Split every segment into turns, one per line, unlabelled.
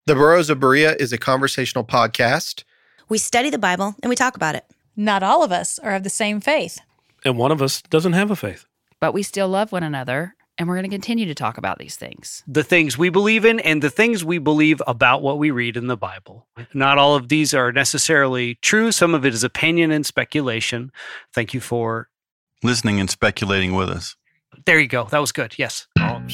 The Burros of Berea is a conversational podcast.
We study the Bible and we talk about it.
Not all of us are of the same faith.
And one of us doesn't have a faith.
But we still love one another, and we're going to continue to talk about these things.
The things we believe in and the things we believe about what we read in the Bible. Not all of these are necessarily true. Some of it is opinion and speculation. Thank you for
listening and speculating with us.
There you go. That was good. Yes.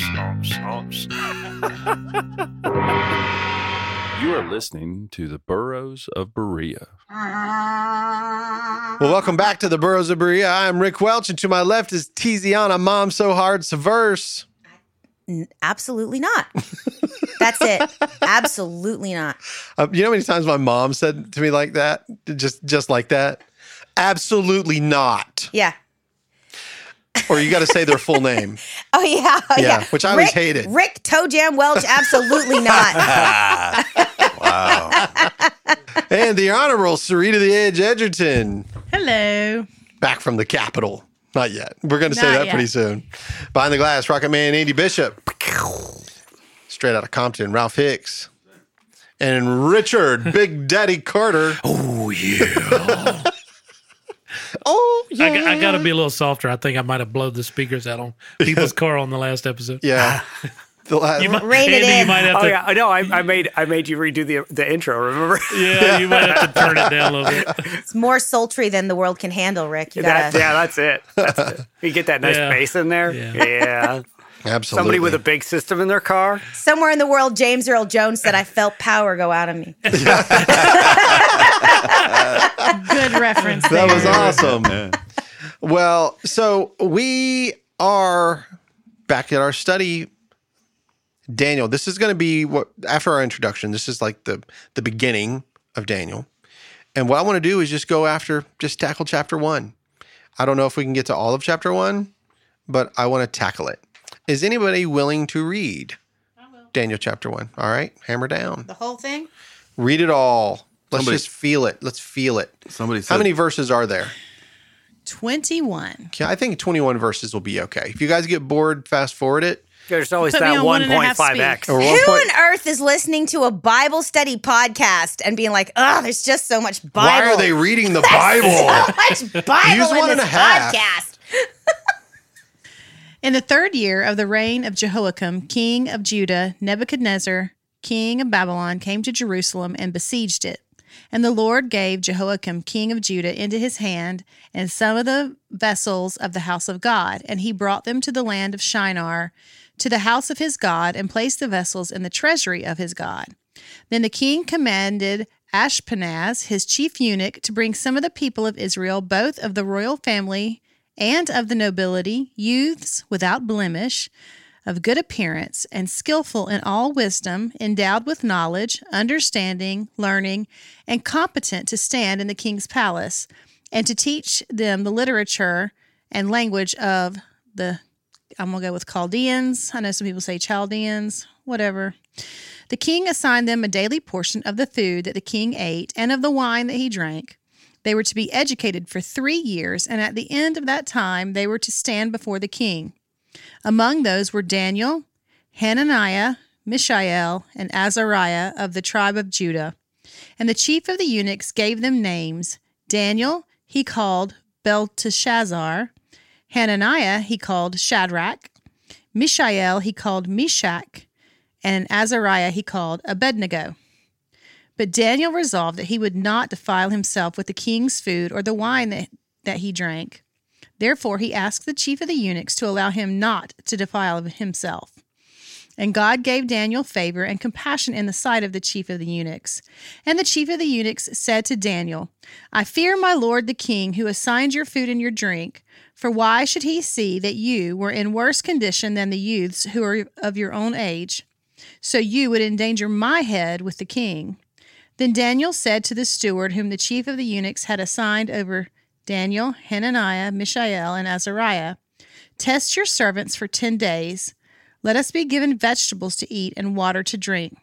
You are listening to the Burros of Berea.
Well, welcome back to the Burros of Berea. I'm Rick Welch, and to my left is Tiziana Mom So Hard Severse.
Absolutely not. That's it. Absolutely not.
You know how many times my mom said to me like that? Just like that? Absolutely not.
Yeah.
Or you got to say their full name.
Oh, yeah.
Which I always hated.
Rick Toe Jam Welch, absolutely not.
Wow.
And the Honorable Sarita the Edge Edgerton.
Hello.
Back from the Capitol. Not yet. We're going to say
Not
that
yet.
pretty soon. Behind the glass, Rocket Man Andy Bishop. Straight out of Compton, Ralph Hicks. And Richard Big Daddy Carter.
Oh, yeah.
Oh, yeah.
I got to be a little softer. I think I might have blown the speakers out on people's car on the last episode.
Yeah. The last,
Rein it
Andy,
in.
you might have
Oh,
to,
yeah. I know. I made you redo the intro, remember?
yeah, you might have to turn it down a little bit.
It's more sultry than the world can handle, Rick. You gotta,
That's it. You get that nice
Yeah.
bass in there.
Yeah.
Yeah.
absolutely.
Somebody with a big system in their car.
Somewhere in the world, James Earl Jones said, I felt power go out of me.
Good reference
That
there.
was awesome. Well, so we are back at our study. Daniel, this is going to be what after our introduction. This is like the beginning of Daniel. And what I want to do is just tackle chapter 1. I don't know if we can get to all of chapter 1, but I want to tackle it. Is anybody willing to read Daniel chapter 1? All right, hammer down.
The whole thing?
Read it all. Let's
Somebody-
just feel it. Let's feel it.
Somebody said,
How many verses are there?
21.
Okay, I think 21 verses will be okay. If you guys get bored, fast forward it.
There's always
Put me
that
on 1.5
1.5x.
Or
Who
1 point-
on earth is listening to a Bible study podcast and being like, oh, there's just so much Bible.
Why are they reading the Bible?
So much Bible
Use
in
1.5.
this podcast.
In the 3rd year of the reign of Jehoiakim, king of Judah, Nebuchadnezzar, king of Babylon, came to Jerusalem and besieged it. And the Lord gave Jehoiakim, king of Judah, into his hand and some of the vessels of the house of God. And he brought them to the land of Shinar, to the house of his God, and placed the vessels in the treasury of his God. Then the king commanded Ashpenaz, his chief eunuch, to bring some of the people of Israel, both of the royal family and of the nobility, youths without blemish, of good appearance, and skillful in all wisdom, endowed with knowledge, understanding, learning, and competent to stand in the king's palace, and to teach them the literature and language of I'm going to go with Chaldeans. I know some people say Chaldeans, whatever. The king assigned them a daily portion of the food that the king ate and of the wine that he drank. They were to be educated for 3 years, and at the end of that time, they were to stand before the king. Among those were Daniel, Hananiah, Mishael, and Azariah of the tribe of Judah. And the chief of the eunuchs gave them names. Daniel he called Belteshazzar. Hananiah he called Shadrach. Mishael he called Meshach. And Azariah he called Abednego. But Daniel resolved that he would not defile himself with the king's food or the wine that he drank. Therefore he asked the chief of the eunuchs to allow him not to defile himself. And God gave Daniel favor and compassion in the sight of the chief of the eunuchs. And the chief of the eunuchs said to Daniel, I fear my lord the king, who assigned your food and your drink. For why should he see that you were in worse condition than the youths who are of your own age? So you would endanger my head with the king. Then Daniel said to the steward whom the chief of the eunuchs had assigned over Daniel, Hananiah, Mishael, and Azariah, test your servants for 10 days. Let us be given vegetables to eat and water to drink.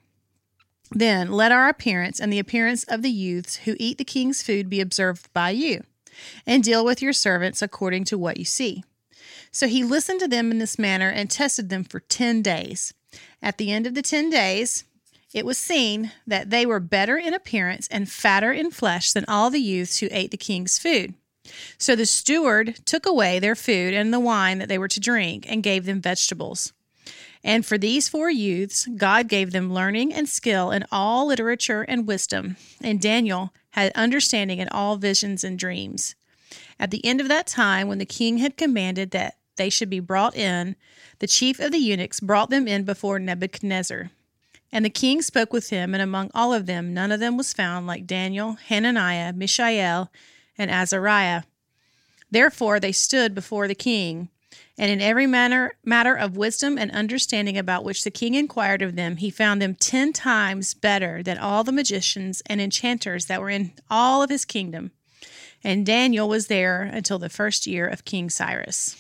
Then let our appearance and the appearance of the youths who eat the king's food be observed by you, and deal with your servants according to what you see. So he listened to them in this manner and tested them for 10 days. At the end of the 10 days, It was seen that they were better in appearance and fatter in flesh than all the youths who ate the king's food. So the steward took away their food and the wine that they were to drink and gave them vegetables. And for these 4 youths, God gave them learning and skill in all literature and wisdom. And Daniel had understanding in all visions and dreams. At the end of that time, when the king had commanded that they should be brought in, the chief of the eunuchs brought them in before Nebuchadnezzar. And the king spoke with him, and among all of them, none of them was found like Daniel, Hananiah, Mishael, and Azariah. Therefore they stood before the king, and in every matter of wisdom and understanding about which the king inquired of them, he found them 10 times better than all the magicians and enchanters that were in all of his kingdom. And Daniel was there until the first year of King Cyrus.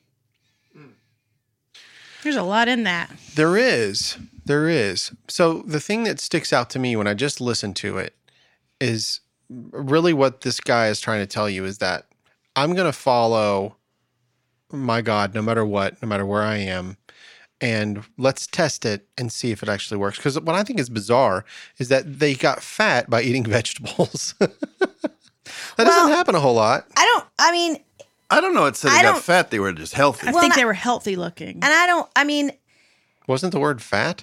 There's a lot in that.
There is. So the thing that sticks out to me when I just listened to it is really what this guy is trying to tell you is that I'm going to follow my God no matter what, no matter where I am, and let's test it and see if it actually works. Because what I think is bizarre is that they got fat by eating vegetables. That doesn't happen a whole lot.
I don't know. It said they got fat. They were just healthy.
I think they were healthy looking.
And
Wasn't the word fat?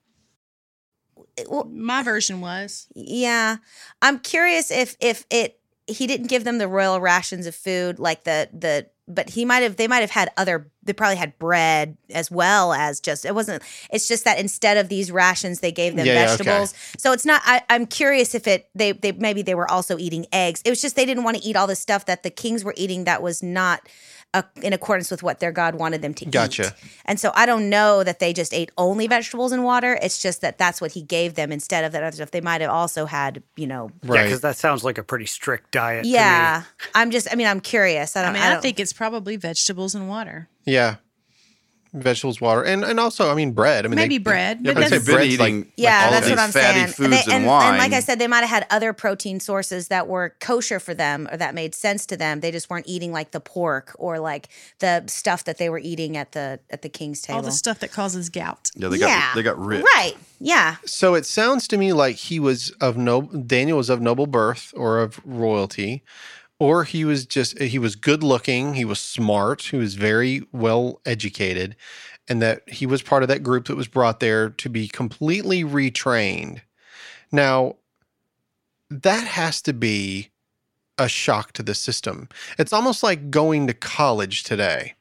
My version was.
yeah, I'm curious if he didn't give them the royal rations of food like but they might have had they probably had bread as well as it's just that instead of these rations they gave them vegetables.
Okay.
So it's not, I'm curious if they maybe they were also eating eggs. It was just they didn't want to eat all the stuff that the kings were eating that was not in accordance with what their God wanted them to
Gotcha.
eat. And so I don't know that they just ate only vegetables and water. It's just that that's what he gave them instead of that other stuff. They might have also had,
Right.
Yeah, because that sounds like a pretty strict diet.
yeah. I'm curious.
I think it's probably vegetables and water.
Yeah. Vegetables, water, and also, bread.
Maybe bread.
Yeah,
But
but
that's,
they've been eating
Yeah,
all
that's
of
what
these
I'm
fatty
saying.
foods and
And
wine.
like I said, they might have had other protein sources that were kosher for them or that made sense to them. They just weren't eating like the pork or like the stuff that they were eating at the king's table.
all the stuff that causes gout.
yeah, they got rich.
Right. Yeah.
So it sounds to me like Daniel was of noble birth or of royalty, or he was good looking, he was smart, he was very well educated, and that he was part of that group that was brought there to be completely retrained. Now, that has to be a shock to the system. It's almost like going to college today.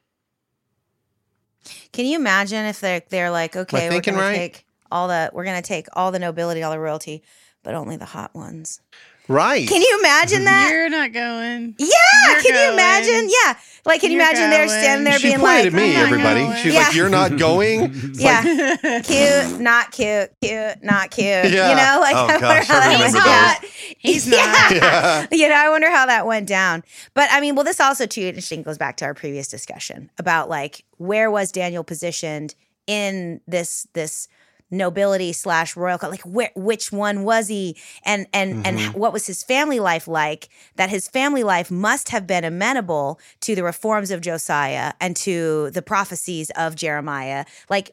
Can you imagine if they're like, okay, we're
thinking
gonna
right?
take all the nobility, all the royalty, but only the hot ones.
Right.
Can you imagine that?
You're not going.
Yeah,
You're
can you
going.
imagine? Yeah. Like, can you
You're
imagine they're
going.
standing there
She
being
pointed
like,
at me,
"I'm not
everybody.
going."
She's
Yeah.
like, "You're not going?" It's like,
yeah, cute, not cute, cute, not cute.
Yeah.
You know, like
Oh,
I wonder
gosh,
how
I
that
remember
went
those.
down.
He's not.
yeah.
You know, I wonder how that went down. But this also too interesting goes back to our previous discussion about like where was Daniel positioned in this nobility / royal, like which one was he, and what was his family life like? That his family life must have been amenable to the reforms of Josiah and to the prophecies of Jeremiah. Like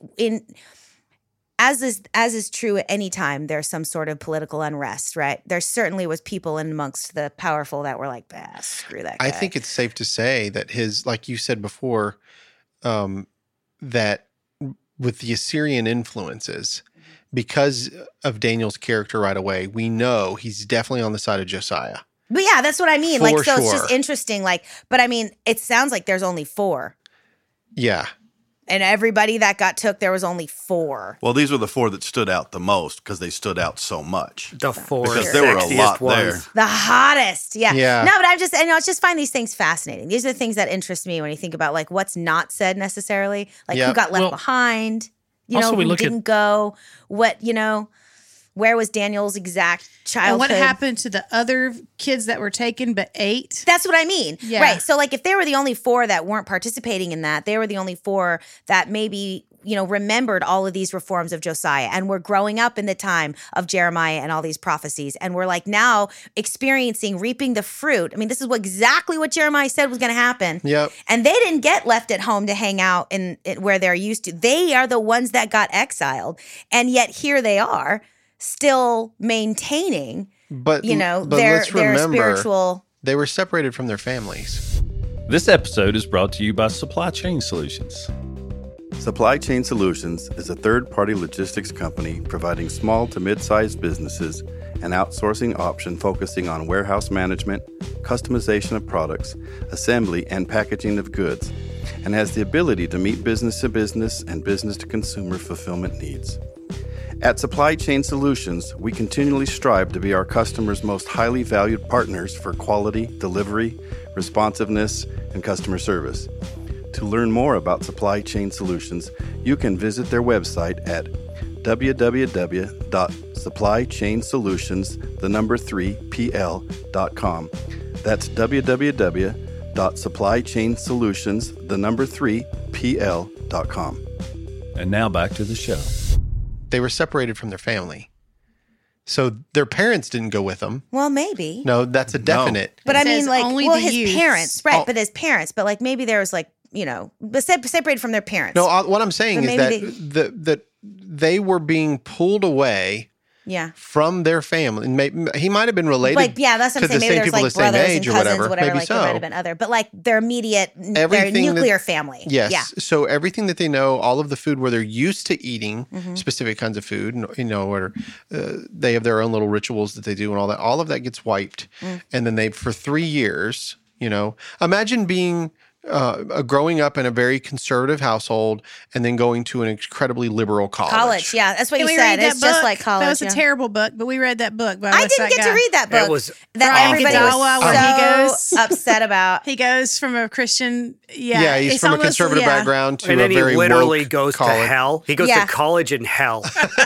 as is true at any time, there's some sort of political unrest, right? There certainly was people in amongst the powerful that were like, screw that guy.
I think it's safe to say that like you said before, that with the Assyrian influences, because of Daniel's character right away, we know he's definitely on the side of Josiah.
But yeah, that's what I mean.
For
Like, so it's
sure.
just interesting. Like, but I mean, it sounds like there's only 4.
Yeah.
And everybody that got took, there was only 4.
Well, these were the 4 that stood out the most because they stood out so much.
The 4
Because there were a
sexiest
lot
ones.
there.
The hottest. Yeah.
Yeah.
No, but I just find these things fascinating. These are the things that interest me when you think about like what's not said necessarily, like
Yeah.
who got left
Well,
behind,
also we
who
look at-
didn't go, where was Daniel's exact childhood?
And what happened to the other kids that were taken but 8?
That's what I mean.
Yeah.
Right. So like if they were the only 4 that weren't participating in that, they were the only 4 that maybe, remembered all of these reforms of Josiah and were growing up in the time of Jeremiah and all these prophecies. And we're like now reaping the fruit. I mean, this is exactly what Jeremiah said was going to happen.
Yep.
And they didn't get left at home to hang out in where they're used to. They are the ones that got exiled. And yet here they are. still maintaining,
but
their
let's remember,
spiritual.
They were separated from their families.
This episode is brought to you by Supply Chain Solutions.
Supply Chain Solutions is a third-party logistics company providing small to mid-sized businesses an outsourcing option focusing on warehouse management, customization of products, assembly, and packaging of goods, and has the ability to meet business-to-business and business-to-consumer fulfillment needs. At Supply Chain Solutions, we continually strive to be our customers' most highly valued partners for quality, delivery, responsiveness, and customer service. To learn more about Supply Chain Solutions, you can visit their website at www.supplychainsolutions3pl.com. That's www.supplychainsolutions3pl.com.
And now back to the show.
They were separated from their family. So their parents didn't go with them.
Well, maybe.
No, that's a definite.
But
It
I mean,
says
like,
only
well,
the
his
youths.
parents, right?
Oh.
But his parents. But like, maybe there was like, separated from their parents.
No, what I'm saying
But
is
maybe
that they were being pulled away
yeah.
from their family. And he might have been related.
Like, yeah, that's what I'm
to
saying.
the
Maybe
same
there's
people
like
the same
brothers and
age or
cousins,
whatever.
whatever.
Maybe
Like
so.
there might have been other, but like their immediate, their
Everything
nuclear family.
Yes.
Yeah.
So everything that they know, all of the food where they're used to eating specific kinds of food, or they have their own little rituals that they do and all of that gets wiped. And then for 3 years, imagine being growing up in a very conservative household and then going to an incredibly liberal college.
Yeah. That's what
Can
you
we
said.
read that
It's just
book?
like college.
That was a
yeah.
terrible book, but we read that book. By
I
what's
didn't
that
get
guy?
to read that book.
It was
that
Brian
everybody
Godawa,
was
where he
so
goes-
upset about.
He goes from a Christian,
Yeah, he's
it's
from a
almost-
conservative
yeah.
background to
and
a
then he
very
literally
woke
goes
college.
to hell. He goes
Yeah.
to college in hell.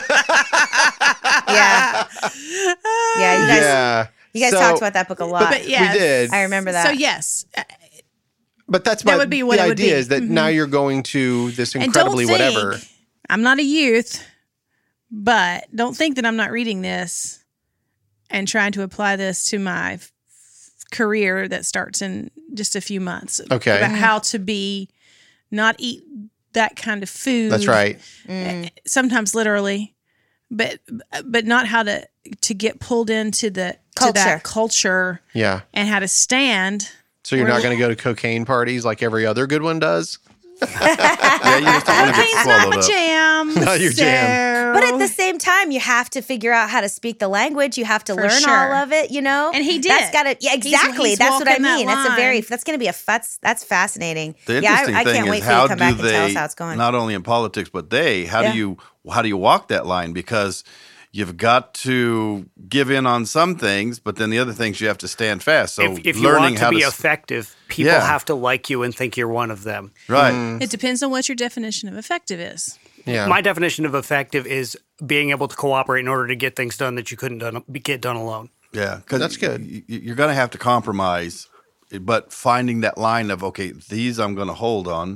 Yeah. Yeah. You guys
So-
talked about that book a lot.
But yes.
We did.
I remember that.
So yes,
But that's
That would be what
the
it would
idea
be.
is that now you're going to this
and
incredibly
don't think,
whatever.
I'm not a youth, but don't think that I'm not reading this and trying to apply this to my career that starts in just a few months.
Okay.
About how to not eat that kind of food.
That's right.
Sometimes literally, but not how to get pulled into to
Culture.
that culture
Yeah.
and how to stand.
So you're
We're-
not going to go to cocaine parties like every other good one does?
Yeah, you just don't want to get
Cocaine's not
swallowed
my
up.
jam.
Not your jam.
But at the same time, you have to figure out how to speak the language. You have to
For
learn
sure.
all of it,
And he did.
That's got to, yeah, exactly.
he's
That's what I
walking that
mean. That's
line.
that's going to be that's fascinating.
The
Yeah,
interesting
I
thing
can't
is
wait for you
how
to come back
do
and tell us
they,
how it's going.
not only in politics, but how
Yeah.
do you walk that line? Because you've got to give in on some things, but then the other things you have to stand fast. So
if you
learning
want to
how
be
to
effective, people
Yeah.
have to like you and think you're one of them.
right.
It depends on what your definition of effective is.
Yeah.
My definition of effective is being able to cooperate in order to get things done that you couldn't get done alone.
Yeah, because
That's good.
You're going to have to compromise, but finding that line of these I'm going to hold on,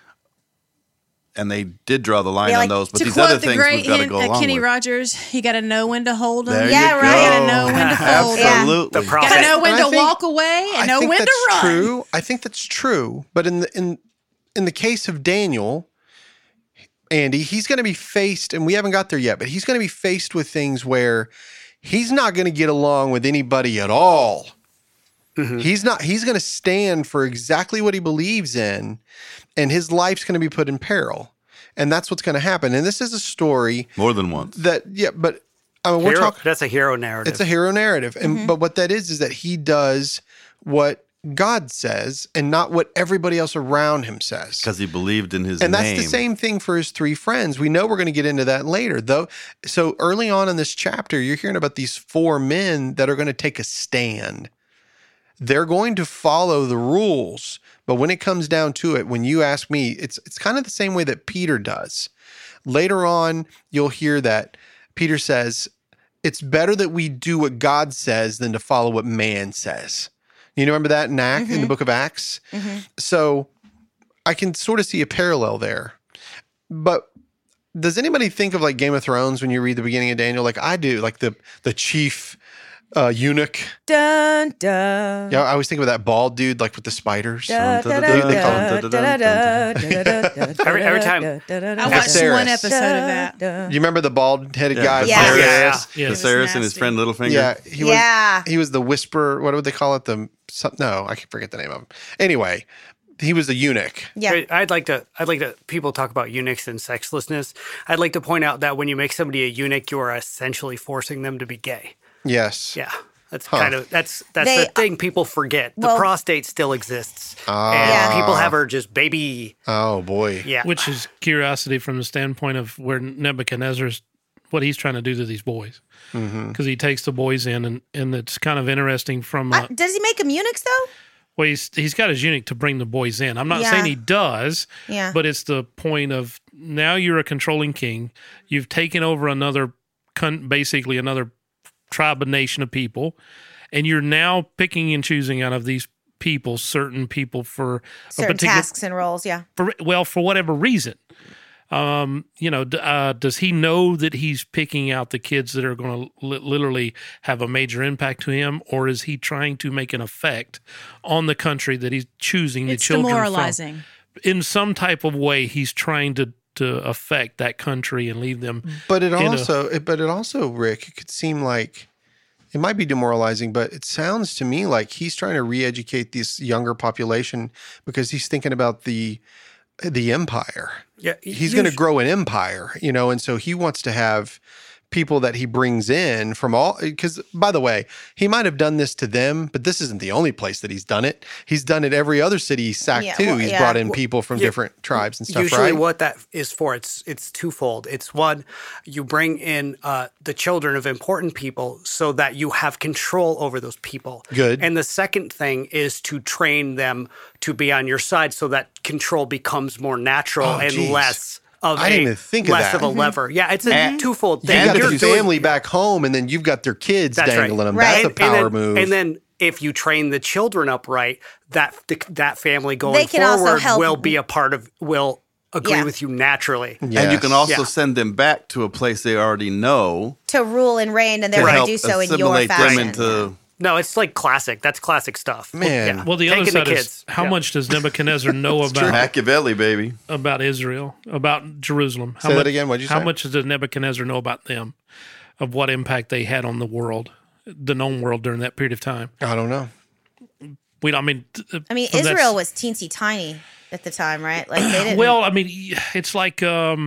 and they did draw the line
Yeah,
on
like,
those. But
To
these
quote
other
the
things
great
we've got to go along
Kenny
with.
Rogers, you got to know when to hold them.
There
Yeah,
you
right.
go.
You got to know when to fold them.
Absolutely.
The
Got to
process.
know when
And I
to
think-
walk away and
I
know
think
when to
that's
run.
true. I think that's true. But in the case of Daniel, Andy, he's going to be faced, and we haven't got there yet, but he's going to be faced with things where he's not going to get along with anybody at all. He's going to stand for exactly what he believes in, and his life's going to be put in peril. And that's what's going to happen. And this is a story
More than once.
but I mean, we're talking.
That's a hero narrative.
It's a hero narrative. And but what that is that he does what God says and not what everybody else around him says.
Because he believed in his
And
name.
that's the same thing for his three friends. We know we're going to get into that later, though. So early on in this chapter, you're hearing about these four men that are going to take a stand. They're going to follow the rules, but when it comes down to it, when you ask me, it's kind of the same way that Peter does. Later on, you'll hear that Peter says, it's better that we do what God says than to follow what man says. You remember that in the book of Acts? So I can sort of see a parallel there. But does anybody think of like Game of Thrones when you read the beginning of Daniel? Like I do, like the chief eunuch.
Dun, dun.
Yeah, I always think of that bald dude, like with the spiders.
Da, da, da,
They call
da,
him-
da, da, da, da, da, da,
Every time-
da, da, da,
I
da,
watched
Viserys.
one episode of that.
da.
You remember the bald-headed guy?
the
Yeah.
Viserys-
Yeah.
Yes.
Viserys and his
nasty.
friend Littlefinger.
Yeah,
Yeah.
he was the whisperer. What would they call it? No, I can forget the name of him. Anyway, he was the eunuch.
Yeah.
I'd like to people talk about eunuchs and sexlessness. I'd like to point out that when you make somebody a eunuch, you are essentially forcing them to be gay.
Yes.
Yeah. That's
Huh.
kind of that's
They-
the thing people forget. The
well-
prostate still exists.
Ah.
And
Yeah.
people have urges, baby.
Oh boy.
Yeah.
Which is curiosity from the standpoint of where Nebuchadnezzar's, what he's trying to do to these boys. Because he takes the boys in, and it's kind of interesting from,
Does he make them eunuchs though?
well, he's got his eunuch to bring the boys in. I'm not
Yeah.
saying he does,
Yeah.
but it's the point of now you're a controlling king. You've taken over basically another tribe, a nation of people, and you're now picking and choosing out of these people, certain people for a
Certain
particular
tasks and roles. Yeah.
for whatever reason. Does he know that he's picking out the kids that are going to literally have a major impact to him, or is he trying to make an effect on the country that he's choosing
It's
the children
demoralizing.
from? In some type of way, he's trying to affect that country and leave them.
But it
in a-
also, Rick, it could seem like it might be demoralizing, but it sounds to me like he's trying to re-educate this younger population because he's thinking about the empire.
Yeah.
He's going to grow an empire, and so he wants to have people that he brings in from all, because by the way, he might have done this to them, but this isn't the only place that he's done it. He's done it every other city he's sacked
Yeah,
too.
well,
He's
yeah.
brought in people from different tribes and stuff,
Usually,
right?
what that is for, it's twofold. It's one, you bring in the children of important people so that you have control over those people.
Good.
And the second thing is to train them to be on your side so that control becomes more natural
Oh,
and
geez.
less of
I didn't even think of
less
that.
of a lever. Yeah, it's a twofold thing.
You got
You're
the
doing-
family back home, and then you've got their kids
That's right.
dangling them.
Right.
That's a power
then,
move.
And then if you train the children up right, that family
They
going
can also
forward
help-
will be a part of, will agree
Yeah.
with you naturally.
Yes.
And you can also
Yeah.
send them back to a place they already know
To rule and reign, and they're
to
going to
help
do so in your
assimilate
fashion.
them into.
No, it's like classic. That's classic stuff.
Man.
Well, the other
Taking
side
the
is
kids.
how
Yeah.
much does Nebuchadnezzar know
Machiavelli, baby.
about Israel, about Jerusalem? How
Say that
much,
again. What'd you
How
say?
much does Nebuchadnezzar know about them, of what impact they had on the world, the known world during that period of time?
I don't know.
We don't. I mean,
Israel was teensy tiny at the time, right? Like they didn't.
Well, I mean, it's like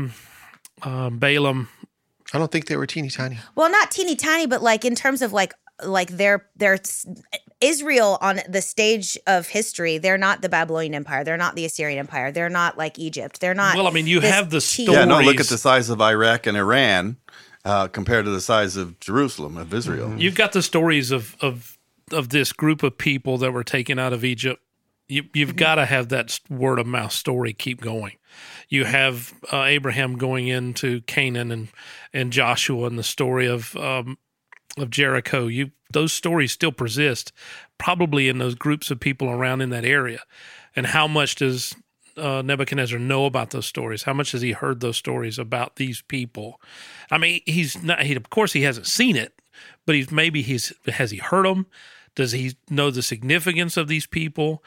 Balaam.
I don't think they were teeny tiny.
Well, not teeny tiny, but like in terms of like their Israel on the stage of history, they're not the Babylonian Empire, they're not the Assyrian Empire, they're not like Egypt, they're not.
Well, I mean, you
this
have the
cheap-
story.
Yeah, no, look at
Stories.
the size of Iraq and Iran compared to the size of Jerusalem, of Israel.
You've got the stories of this group of people that were taken out of Egypt. You've got to have that word of mouth story keep going. You have Abraham going into Canaan and Joshua and the story of Jericho. Those stories still persist, probably in those groups of people around in that area. And how much does Nebuchadnezzar know about those stories? How much has he heard those stories about these people? I mean, he's not. Of course, he hasn't seen it, but has he heard them? Does he know the significance of these people?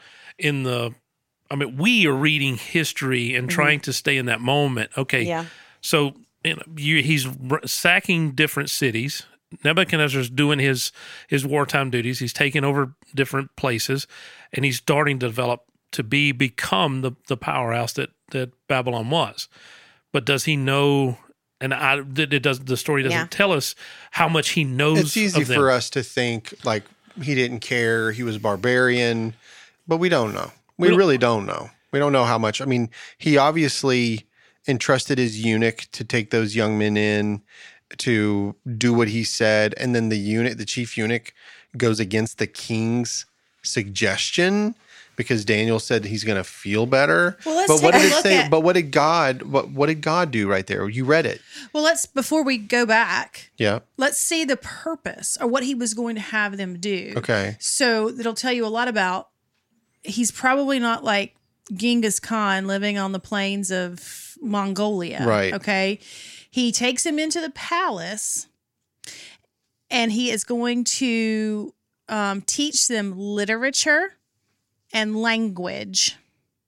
We are reading history and trying to stay in that moment. Okay,
Yeah.
so he's sacking different cities. Nebuchadnezzar's doing his wartime duties. He's taking over different places, and he's starting to develop to become the powerhouse that Babylon was. But does he know? And the story doesn't tell us how much he knows.
It's easy
of them.
for us to think like he didn't care, he was barbarian, but we don't know. We really don't know. We don't know how much. I mean, he obviously entrusted his eunuch to take those young men in to do what he said, and then the chief eunuch goes against the king's suggestion because Daniel said he's going to feel better.
Well, let's
but what
take
did
a
it
look
say?
at-
But what did God do right there? You read it.
Well, before we go back,
Yeah.
let's see the purpose or what he was going to have them do.
Okay.
So that'll tell you a lot about, he's probably not like Genghis Khan living on the plains of Mongolia.
Right.
Okay. He takes him into the palace and he is going to teach them literature and language.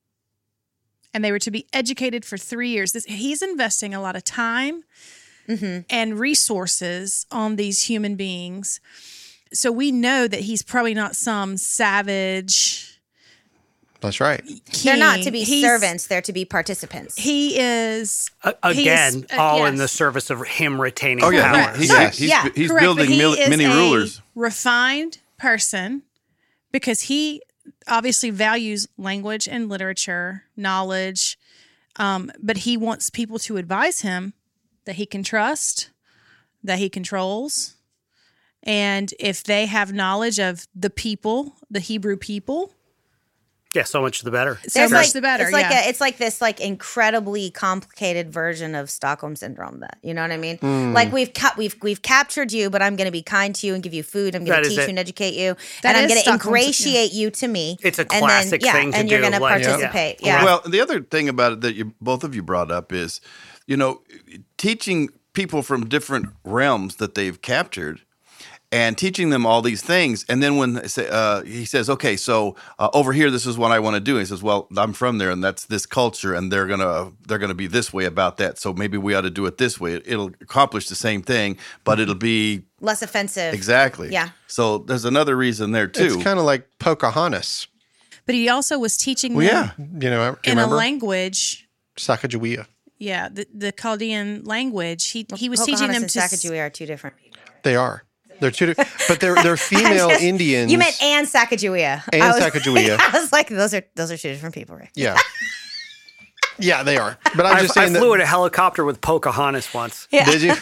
And they were to be educated for 3 years. He's investing a lot of time and resources on these human beings. So we know that he's probably not some savage.
That's right.
King.
They're not to be servants; they're to be participants.
He is
Again, all in
yes.
the service of him retaining
Oh yeah,
power.
he's
Correct,
building
but he is
mini
a
rulers.
refined person because he obviously values language and literature, knowledge, but he wants people to advise him that he can trust, that he controls, and if they have knowledge of the people, the Hebrew people,
Yeah, so much the better.
so much the better.
It's like
yeah.
it's like this like incredibly complicated version of Stockholm syndrome. That you know what I mean? Like we've captured you, but I'm going to be kind to you and give you food. I'm going
That
to
is
teach
it.
you and educate you,
That
and I'm
is
going to
Stockholm
ingratiate you to me.
It's a
and then,
classic thing to
and you're
do,
going to
like,
participate.
yeah.
Yeah.
Well, the other thing about it that both of you brought up is, teaching people from different realms that they've captured and teaching them all these things. And then when he says, okay, so over here, this is what I want to do. And he says, well, I'm from there and that's this culture and they're gonna be this way about that. So maybe we ought to do it this way. It'll accomplish the same thing, but it'll be
Less offensive.
exactly.
Yeah.
So there's another reason there too.
It's kind of like Pocahontas.
But he also was teaching
Well,
them
yeah.
Do you
in a
remember?
language.
Sacagawea.
Yeah, the Chaldean language. He was teaching them
and
to
Sacagawea are two different people.
They are. They're two, but they're female Indians.
You meant and Sacagawea.
And
I was-
Sacagawea.
I was like, those are two different people, Rick.
Yeah. Yeah, they are. But I'm just
I
saying
flew
that.
in a helicopter with Pocahontas once.
Did you?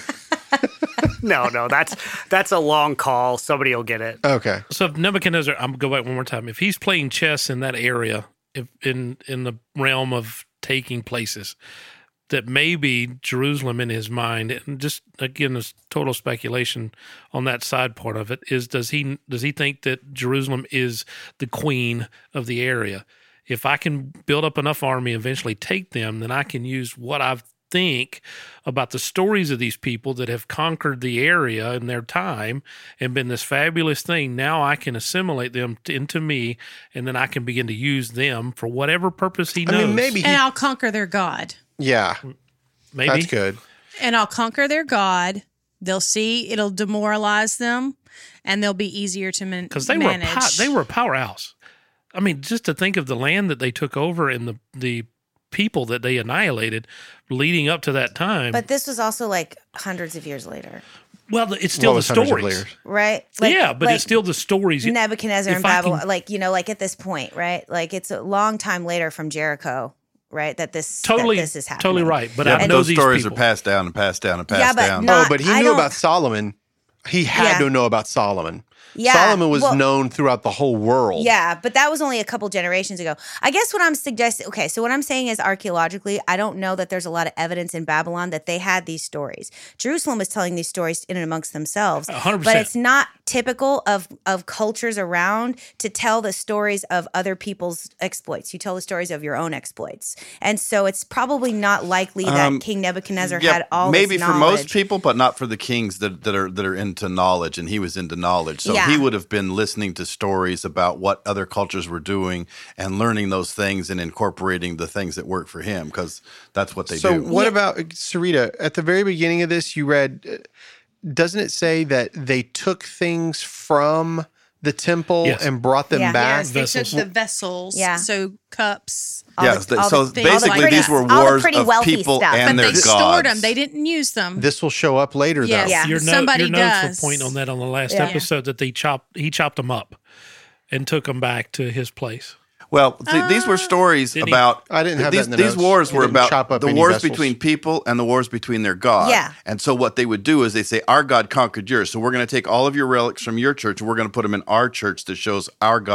No, that's a long call. Somebody will get it.
Okay.
So if Nebuchadnezzar, I'm going to go back one more time. If he's playing chess in that area, if in the realm of taking places, that maybe Jerusalem in his mind, and just again, this total speculation on that side part of it, is does he think that Jerusalem is the queen of the area? If I can build up enough army, eventually take them, then I can use what I think about the stories of these people that have conquered the area in their time and been this fabulous thing. Now I can assimilate them into me, and then I can begin to use them for whatever purpose he knows.
I mean, maybe
and I'll conquer their God.
Yeah,
Maybe
that's good.
And I'll conquer their God. They'll see it'll demoralize them, and they'll be easier to
because they
manage.
were a powerhouse. I mean, just to think of the land that they took over and the people that they annihilated leading up to that time.
But this was also like hundreds of years later,
well, it's still
What
the
was hundreds of
stories.
layers?
right?
Yeah, but it's still the stories.
Nebuchadnezzar
if
and
I
Babylon.
can-
Like at this point, right? Like it's a long time later from Jericho, right? That this
Totally,
that this is happening.
totally right. But
Yeah,
I know
those
these
stories
people.
are passed down and passed down and passed
Yeah, but
down.
not-
But he
I
knew
don't-
about Solomon. He had
Yeah.
to know about Solomon.
Yeah,
Solomon was
well-
known throughout the whole world.
Yeah, but that was only a couple generations ago. I guess what I'm suggesting, okay, so what I'm saying is archaeologically, I don't know that there's a lot of evidence in Babylon that they had these stories. Jerusalem was telling these stories in and amongst themselves.
100%.
But it's not typical of cultures around to tell the stories of other people's exploits. You tell the stories of your own exploits. And so it's probably not likely that King Nebuchadnezzar had all
maybe
this
for
knowledge.
most people, but not for the kings that are into knowledge, and he was into knowledge. So
Yeah.
he would have been listening to stories about what other cultures were doing and learning those things and incorporating the things that work for him, because that's what they
So
do.
what about Sarita? At the very beginning of this, you read, doesn't it say that they took things from the temple
Yes.
and brought them
Yeah.
back?
Yes, they
Vessels.
took the vessels.
Yeah.
So cups.
Yes,
all
so
the
things
basically
like
these
that.
were
All the
wars
pretty
of
wealthy
people
stuff.
and
But
their
they
gods.
stored them. They didn't use them.
This will show up later,
Yes.
though.
Yeah.
Your
Somebody
notes
does.
were point on that on the last
Yeah.
episode that he chopped them up and took them back to his place.
Well, these were stories
Didn't he?
about.
I didn't have that
these.
in the
These
notes.
wars
He
were
didn't chop
about
up
the
any
wars
vessels.
between people and the wars between their God.
Yeah.
And so what they would do is they say, "Our God conquered yours, so we're going to take all of your relics from your church and we're going to put them in our church that shows our God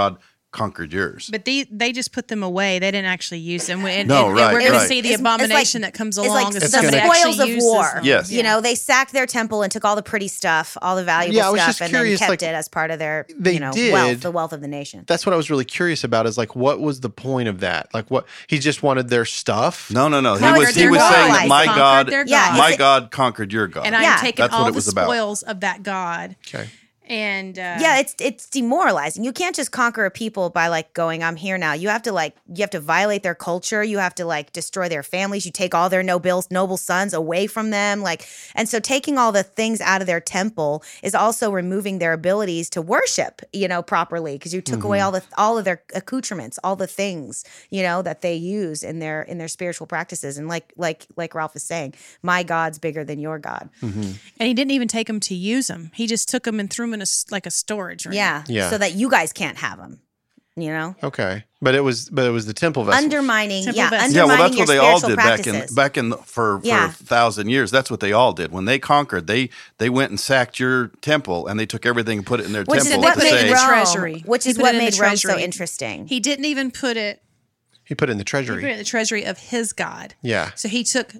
conquered yours.
But they just put them away. They didn't actually use them. And
No, right,
we're going to
right.
see the
It's like-
abomination that comes
It's
along.
like
if
the
somebody
spoils
actually
of
uses
war.
them.
Yes.
You know, they sacked their temple and took all the pretty stuff, all the valuable
Yeah, I was
stuff,
just
and
curious,
then kept
like,
it as part of their
they did.
wealth, the wealth of the nation.
That's what I was really curious about is like, what was the point of that? Like what, he just wanted their stuff?
No. He
Conquered
was
their
saying that
God.
my
Conquered
God,
their
Yeah,
my
it's-
God conquered your God.
And I'm
Yeah.
taking
That's what
all
it
the
was about.
spoils of that God.
Okay.
And
Yeah, it's demoralizing. You can't just conquer a people by like going, I'm here now. You have to violate their culture. You have to like destroy their families. You take all their noble sons away from them. Like, and so taking all the things out of their temple is also removing their abilities to worship, properly, because you took away all of their accoutrements, all the things, that they use in their spiritual practices. And like Ralph is saying, my God's bigger than your God.
and he didn't even take them to use them. He just took them and threw them in a storage room.
Yeah.
Yeah.
So that you guys can't have them,
Okay. But it was the temple vessels.
Undermining,
Temple
yeah,
vessels.
Yeah, well,
undermining
that's what
your
they all
spiritual
did
practices.
back in for
Yeah.
1,000 years. That's what they all did. When they conquered, they went and sacked your temple, and they took everything and put it in their
Which is
temple
what
to
put it
made
in
say,
the
Rome,
treasury.
which
He
is
put
what
it in the
made Rome so
treasury.
interesting.
He didn't even put it.
He put it in the
He put it
treasury.
in the treasury of his God.
Yeah.
So he took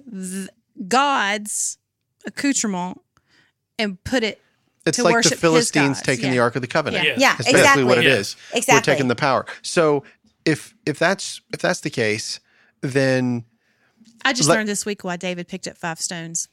God's accoutrement and put it.
It's
to
like
worship
the
his
Philistines
gods,
taking
yeah.
the Ark of the Covenant.
Yeah.
Yeah,
That's basically what it
Yeah.
is.
Exactly.
We're taking the power. So if that's the case, then
I just
Let-
learned this week why David picked up 5 stones.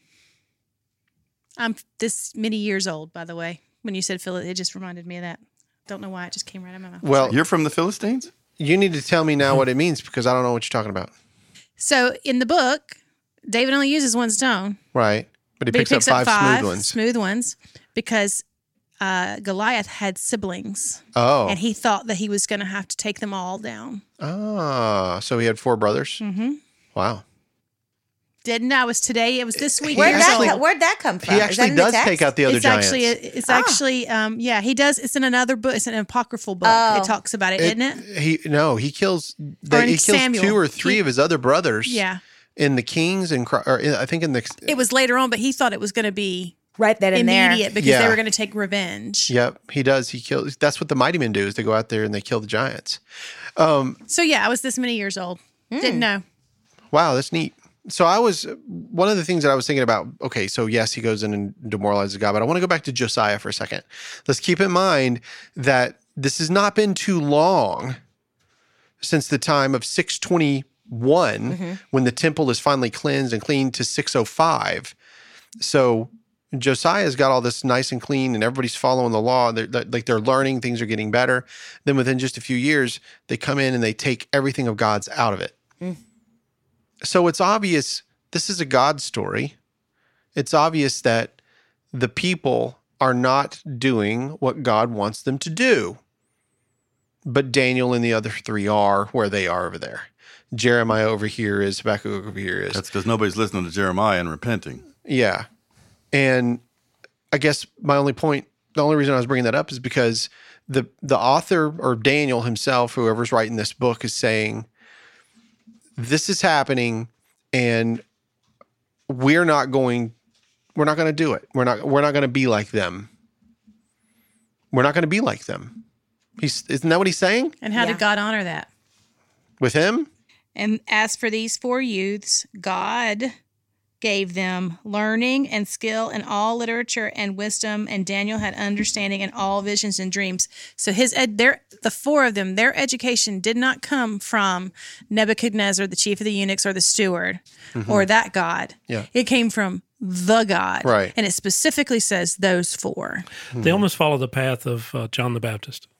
I'm this many years old, by the way. When you said Philip, it just reminded me of that. Don't know why it just came right out of my mouth.
well,
"You're from the Philistines."
you need to tell me now what it means because I don't know what you're talking about.
So in the book, David only uses 1 stone.
Right. But he
But
picks up five smooth ones.
Because Goliath had siblings,
Oh.
and he thought that he was going to have to take them all down.
Ah, so he had 4 brothers.
Mm-hmm.
Wow.
Didn't I? It was today. It was this week.
Where'd
years
actually-
old.
that come from?
He
Is that
actually
in the
does
text?
take out the other
It's
giants.
actually, yeah, he does. It's in another book. It's an apocryphal book.
Oh.
It talks about it, isn't it?
He kills
Or in
he kills
Samuel.
2 or 3 of his other brothers.
Yeah.
In the Kings and I think in the
It was later on, but he thought it was going to be
Right then and there.
immediate because
Yeah.
they were going to take revenge.
Yep, he does. He kills. That's what the mighty men do. Is they go out there and they kill the giants.
So yeah, I was this many years old. Didn't know.
Wow, that's neat. So one of the things that I was thinking about, okay, so yes, he goes in and demoralizes God, but I want to go back to Josiah for a second. Let's keep in mind that this has not been too long since the time of 621 when the temple is finally cleansed and cleaned to 605. So Josiah's got all this nice and clean and everybody's following the law. They're learning, things are getting better. Then within just a few years, they come in and they take everything of God's out of it. So it's obvious this is a God story. It's obvious that the people are not doing what God wants them to do. But Daniel and the other 3 are where they are over there. Jeremiah over here is, Habakkuk over here is.
That's because nobody's listening to Jeremiah and repenting.
Yeah. And I guess my only point, the only reason I was bringing that up is because the author or Daniel himself, whoever's writing this book, is saying, this is happening and we're not going to do it. We're not going to be like them. We're not going to be like them. Isn't that what he's saying
And how
Yeah.
did God honor that?
with him?
And as for these 4 youths, God gave them learning and skill in all literature and wisdom, and Daniel had understanding in all visions and dreams. So the 4 of them, their education did not come from Nebuchadnezzar, the chief of the eunuchs, or the steward, or that God.
Yeah.
It came from the God.
Right.
And it specifically says those 4.
They almost follow the path of John the Baptist.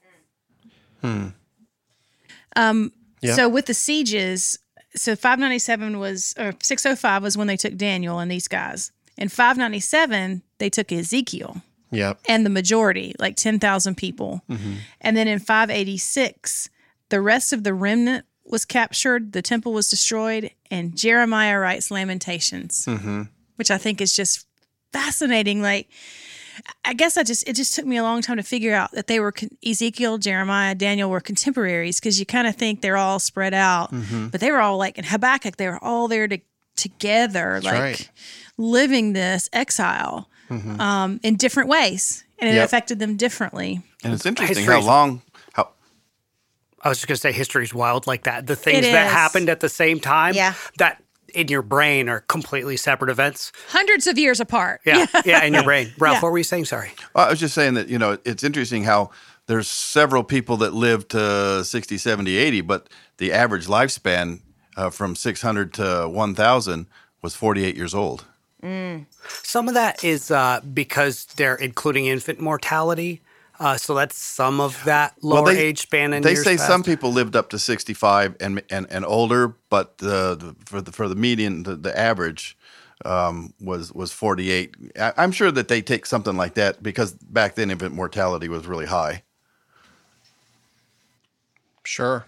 Yeah.
So with the sieges, so 605 was when they took Daniel and these guys. In 597, they took Ezekiel
Yep.
and the majority, like 10,000 people. And then in 586, the rest of the remnant was captured, the temple was destroyed, and Jeremiah writes Lamentations, which I think is just fascinating. Like, I guess it just took me a long time to figure out that they were Ezekiel, Jeremiah, Daniel were contemporaries, because you kind of think they're all spread out, but they were all like in Habakkuk, they were all there together, like
right.
living this exile in different ways, and it
Yep.
affected them differently.
And it's interesting
History.
I was just going to say history's wild like that. The things
It
that
is.
happened at the same time
Yeah.
that in your brain are completely separate events.
Hundreds of years apart.
Yeah, yeah, in your brain. Ralph,
Yeah.
what were you saying? Sorry.
I was just saying that, it's interesting how there's several people that live to 60, 70, 80, but the average lifespan from 600 to 1,000 was 48 years old.
Some of that is because they're including infant mortality. So that's some of that lower age span in
They
years
say
past.
some people lived up to 65 and older, but for the median, the average was 48. I'm sure that they take something like that because back then infant mortality was really high.
Sure.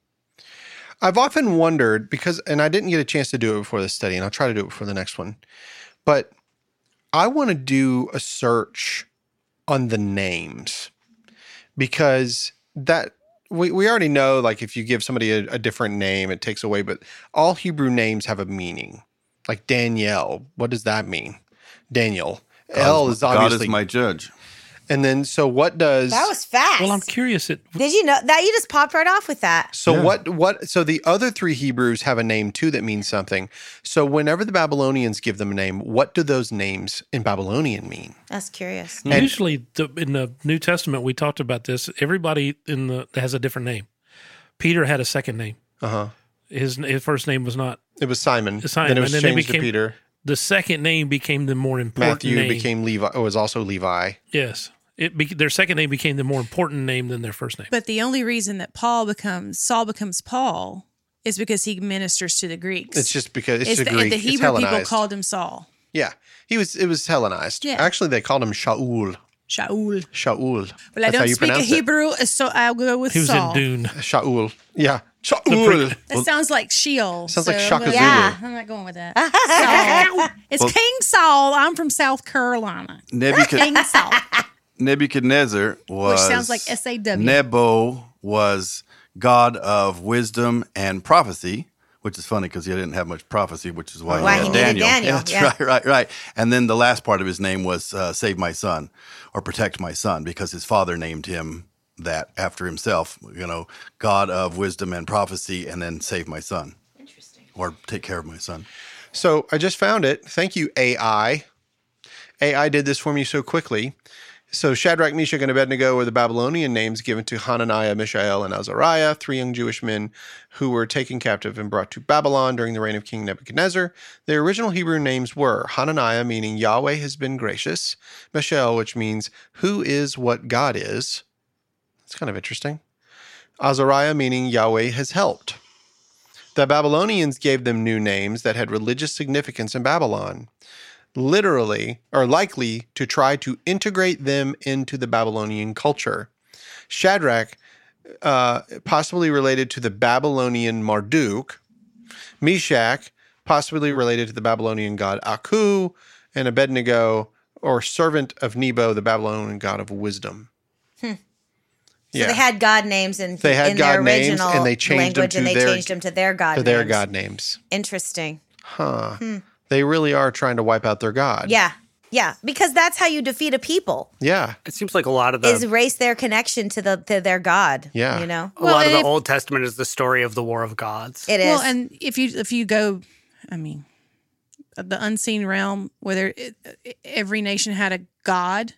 I've often wondered and I didn't get a chance to do it before this study, and I'll try to do it before the next one, but I want to do a search on the names because that we already know, like if you give somebody a different name, it takes away, but all Hebrew names have a meaning. Like Danielle, what does that mean? Daniel. L is obviously
God is my judge.
And then, so what does...
That was fast.
Well, I'm curious.
Did you know that? You just popped right off with that.
So
Yeah.
So the other three Hebrews have a name too that means something. So whenever the Babylonians give them a name, what do those names in Babylonian mean?
That's curious.
Usually, in the New Testament, we talked about this. Everybody has a different name. Peter had a second name.
Uh-huh.
His first name was not
It was Simon.
Simon.
Then it was
and then
changed to Peter.
The second name became the more important
Matthew
name.
became Levi. Oh, was also Levi.
Yes. Their second name became the more important name than their first name.
But the only reason that Saul becomes Paul is because he ministers to the Greeks.
It's just because it's
the,
Greek.
the
It's
Hebrew people
Hellenized.
called him Saul.
Yeah. It was Hellenized.
Yeah.
Actually, they called him Shaul.
Shaul.
Shaul.
Well, I
That's how
don't
you
speak
pronounce it.
Hebrew, so I'll go with
He was
Saul.
in Dune.
Shaul. Yeah. Shaul.
That sounds like Sheol.
Sounds like
so
Shaka
I'm
Zulu.
Yeah, I'm not going with that. Saul. It's
Well-
King Saul. I'm from South Carolina. King Saul.
Nebuchadnezzar was...
Which sounds like SAW.
Nebo was God of wisdom and prophecy, which is funny because he didn't have much prophecy, which is why,
Why
he
he
had
needed
Daniel.
Daniel,
Yeah, that's
yeah.
right. And then the last part of his name was save my son or protect my son because his father named him that after himself, God of wisdom and prophecy, and then save my son. Interesting. Or take care of my son.
So I just found it. Thank you, AI. AI did this for me so quickly. So Shadrach, Meshach, and Abednego were the Babylonian names given to Hananiah, Mishael, and Azariah, 3 young Jewish men who were taken captive and brought to Babylon during the reign of King Nebuchadnezzar. Their original Hebrew names were Hananiah, meaning Yahweh has been gracious, Mishael, which means who is what God is. That's kind of interesting. Azariah, meaning Yahweh has helped. The Babylonians gave them new names that had religious significance in Babylon, literally or likely to try to integrate them into the Babylonian culture. Shadrach, possibly related to the Babylonian Marduk. Meshach, possibly related to the Babylonian god Aku. And Abednego, or servant of Nebo, the Babylonian god of wisdom.
So they had God names in
They had
in
God
their
names,
original
and they changed them
language,
to
and they
their-
changed them to their God
to their
names.
god names.
Interesting.
They really are trying to wipe out their god.
Yeah. Yeah. Because that's how you defeat a people,
Yeah.
It seems like a lot of
is
the
erase their connection to their God.
Yeah.
You know?
a lot of the
if-
Old Testament is the story of the War of Gods.
It is.
Well, and if you go, I mean, the unseen realm, where every nation had a god,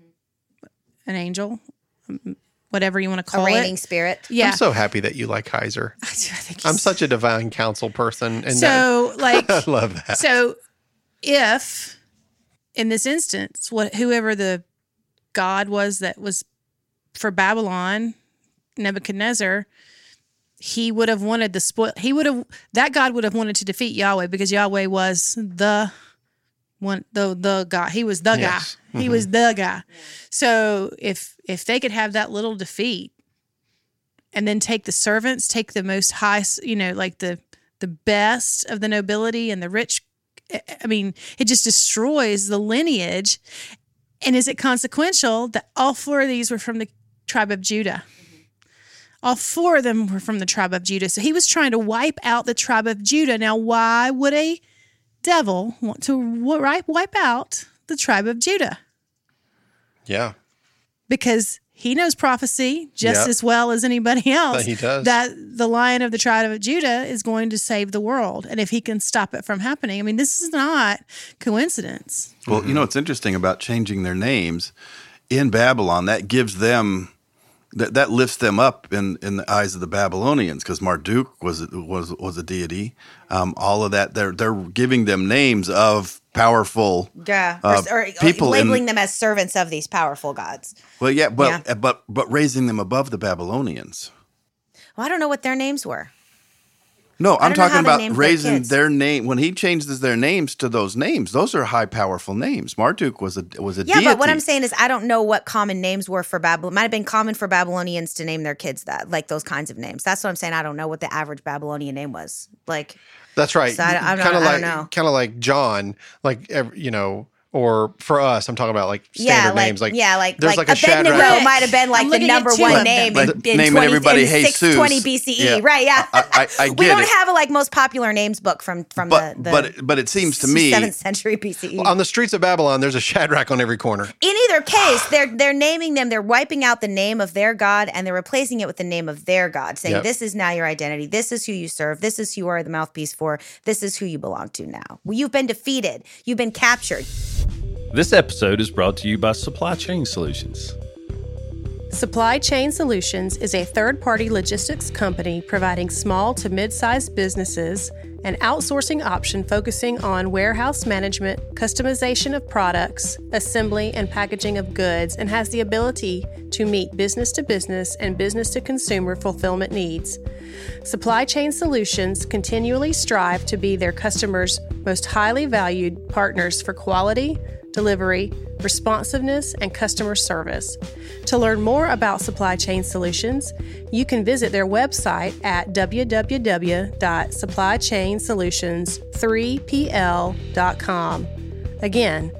an angel, whatever you want to
a
call
reigning
it.
spirit.
Yeah.
I'm so happy that you like Heiser.
I think
I'm
he's-
such a divine counsel person. And
so like
I love that.
so if in this instance, whoever the god was that was for Babylon, Nebuchadnezzar, he would have wanted that God would have wanted to defeat Yahweh because Yahweh was the one, the God. He was the
Yes.
guy. He was the guy. So if they could have that little defeat and then take the servants, take the most high, like the best of the nobility and the rich, I mean, it just destroys the lineage. And is it consequential that all 4 of these were from the tribe of Judah? All 4 of them were from the tribe of Judah. So he was trying to wipe out the tribe of Judah. Now, why would a devil want to wipe out the tribe of Judah?
Yeah.
because he knows prophecy just
Yep.
as well as anybody else.
He does.
That the Lion of the tribe of Judah is going to save the world. And if he can stop it from happening, I mean, this is not coincidence.
Well, you know what's interesting about changing their names in Babylon? That gives them that lifts them up in the eyes of the Babylonians, because Marduk was a deity. All of that, they're giving them names of powerful
or
people,
labeling them as servants of these powerful gods.
Well, yeah, but raising them above the Babylonians.
Well, I don't know what their names were.
No, I'm
don't know how
talking
they
about
named their
raising
kids.
their name. When he changes their names to those names, those are high, powerful names. Marduk was a
Yeah,
deity.
but what I'm saying is I don't know what common names were for Babylon. It might have been common for Babylonians to name their kids that, like those kinds of names. That's what I'm saying. I don't know what the average Babylonian name was. Like,
That's right.
So I
Kind of
don't know.
kind of like John, like or for us, I'm talking about like standard names. Like there's like a
Abednego
Shadrach.
might have been like
I'm
the
looking at
number
two
one
of
name
them.
in
Naming
20,
everybody
in
Jesus.
620 BCE.
Yeah.
Right? Yeah.
I get
we don't
it.
have a like most popular names book from
But it seems to me
7th century BCE.
On the streets of Babylon, there's a Shadrach on every corner.
In either case, they're naming them. They're wiping out the name of their god and they're replacing it with the name of their god, saying,
Yep.
"This is now your identity. This is who you serve. This is who you are the mouthpiece for. This is who you belong to now. Well, you've been defeated. You've been captured."
This episode is brought to you by Supply Chain Solutions.
Supply Chain Solutions is a third-party logistics company providing small to mid-sized businesses an outsourcing option focusing on warehouse management, customization of products, assembly and packaging of goods, and has the ability to meet business-to-business and business-to-consumer fulfillment needs. Supply Chain Solutions continually strive to be their customers' most highly valued partners for quality, delivery, responsiveness, and customer service. To learn more about Supply Chain Solutions, you can visit their website at www.supplychainsolutions3pl.com. Again,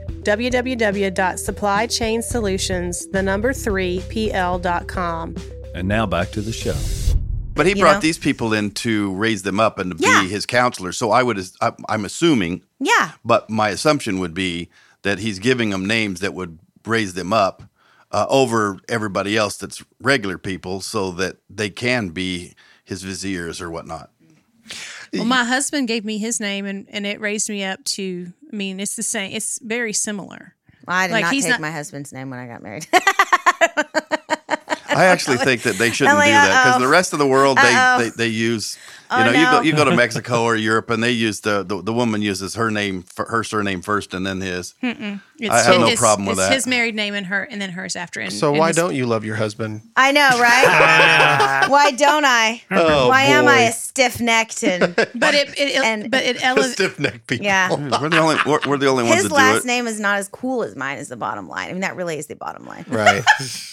www.supplychainsolutions3pl.com.
And now back to the show.
But he
You
brought
know?
these people in to raise them up and to
Yeah.
be his counselor. So I'm assuming,
Yeah.
but my assumption would be that he's giving them names that would raise them up over everybody else that's regular people, so that they can be his viziers or whatnot.
Well, my husband gave me his name and it raised me up to, I mean, it's the same. It's very similar.
Well, I did
Like,
not
he's
take
not-
my husband's name when I got married.
I actually think that they shouldn't
like,
do that, because
uh-oh.
the rest of the world they use.
Oh,
You go to Mexico or Europe, and they use the woman uses her surname first and then his. I have no problem with
it's
that.
his married name and then hers after. And,
So
and
why
his-
don't you love your husband?
I know, right? Why don't I?
Oh,
Why am I
boy.
a stiff-necked and
But it elevates.
Stiff neck people.
yeah?
We're the only ones
His
that do
last
it.
name is not as cool as mine. Is the bottom line. I mean, that really is the bottom line.
Right.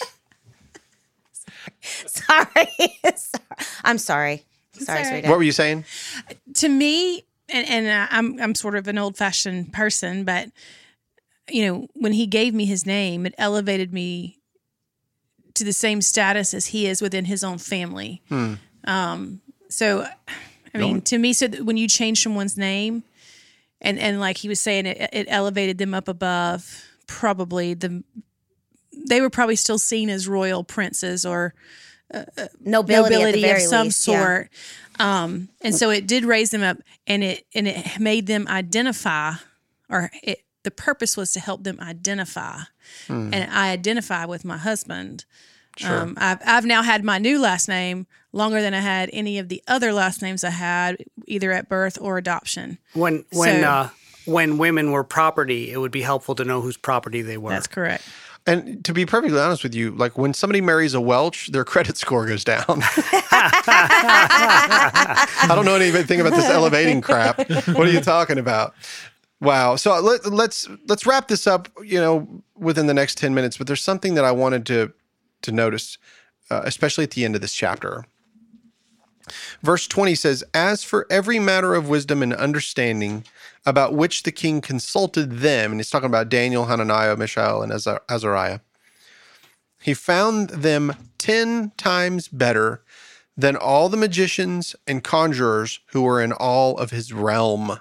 Sorry. I'm sorry. Sorry,
all right.
sweetheart.
What were you saying?
To me, and I'm sort of an old fashioned person, but when he gave me his name, it elevated me to the same status as he is within his own family. So, I mean, to me, so that when you change someone's name, and like he was saying, it elevated them up above. Probably they were probably still seen as royal princes or
Nobility, at the
nobility
very
of some
least, yeah.
sort. And so it did raise them up, and it made them identify, the purpose was to help them identify. And I identify with my husband.
Sure.
I've now had my new last name longer than I had any of the other last names I had, either at birth or adoption.
When women were property, it would be helpful to know whose property they were.
That's correct.
And to be perfectly honest with you, like when somebody marries a Welch, their credit score goes down. I don't know anything about this elevating crap. What are you talking about? Wow. So let's wrap this up, within the next 10 minutes. But there's something that I wanted to notice, especially at the end of this chapter. Verse 20 says, "As for every matter of wisdom and understanding about which the king consulted them," and he's talking about Daniel, Hananiah, Mishael, and Azariah, "he found them 10 times better than all the magicians and conjurers who were in all of his realm."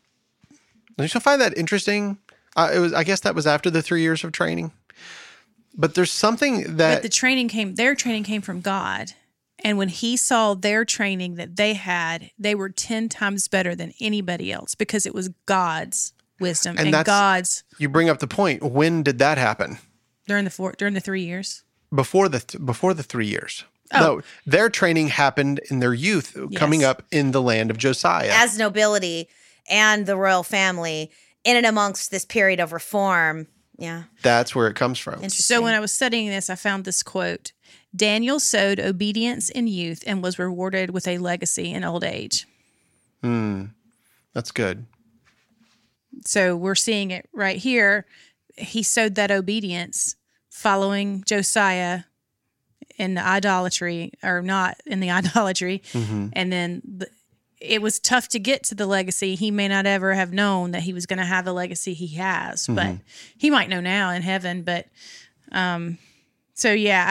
Don't you find that interesting? I guess that was after the 3 years of training. But there's something
But
that
their training came from God. And when he saw their training that they had, they were 10 times better than anybody else because it was God's wisdom and God's.
You bring up the point. When did that happen?
During the 3 years.
Before the 3 years.
Oh.
No, their training happened in their youth, coming up in the land of Josiah.
As nobility and the royal family in and amongst this period of reform. Yeah.
That's where it comes from.
So when I was studying this, I found this quote. Daniel sowed obedience in youth and was rewarded with a legacy in old age.
That's good.
So we're seeing it right here. He sowed that obedience following Josiah in the idolatry, or not in the idolatry. And then it was tough to get to the legacy. He may not ever have known that he was going to have the legacy he has, but he might know now in heaven. But so, yeah,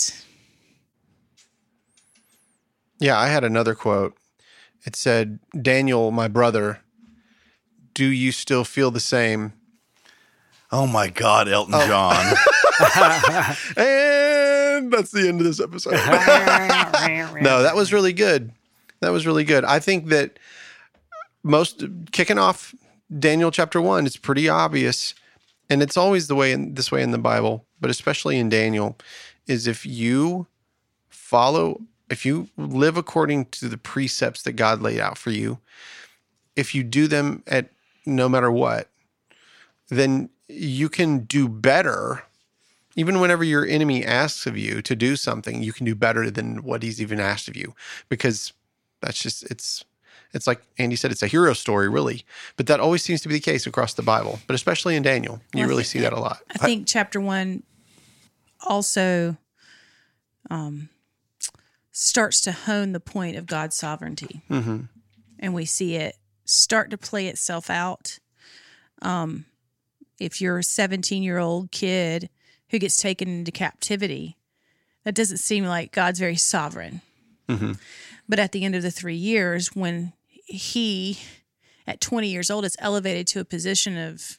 I had another quote. It said, Daniel, my brother, do you still feel the same?
Oh my God, Elton John.
And that's the end of this episode. No, that was really good. I think that kicking off Daniel chapter 1, it's pretty obvious. And it's always this way in the Bible, but especially in Daniel, is if you live according to the precepts that God laid out for you, if you do them at no matter what, then you can do better. Even whenever your enemy asks of you to do something, you can do better than what he's even asked of you, because that's just, it's like Andy said, it's a hero story, really. But that always seems to be the case across the Bible, but especially in Daniel, you really see that a lot.
I think chapter 1 also starts to hone the point of God's sovereignty. And we see it start to play itself out. If you're a 17-year-old kid who gets taken into captivity, that doesn't seem like God's very sovereign. But at the end of the 3 years, when he, at 20 years old, is elevated to a position of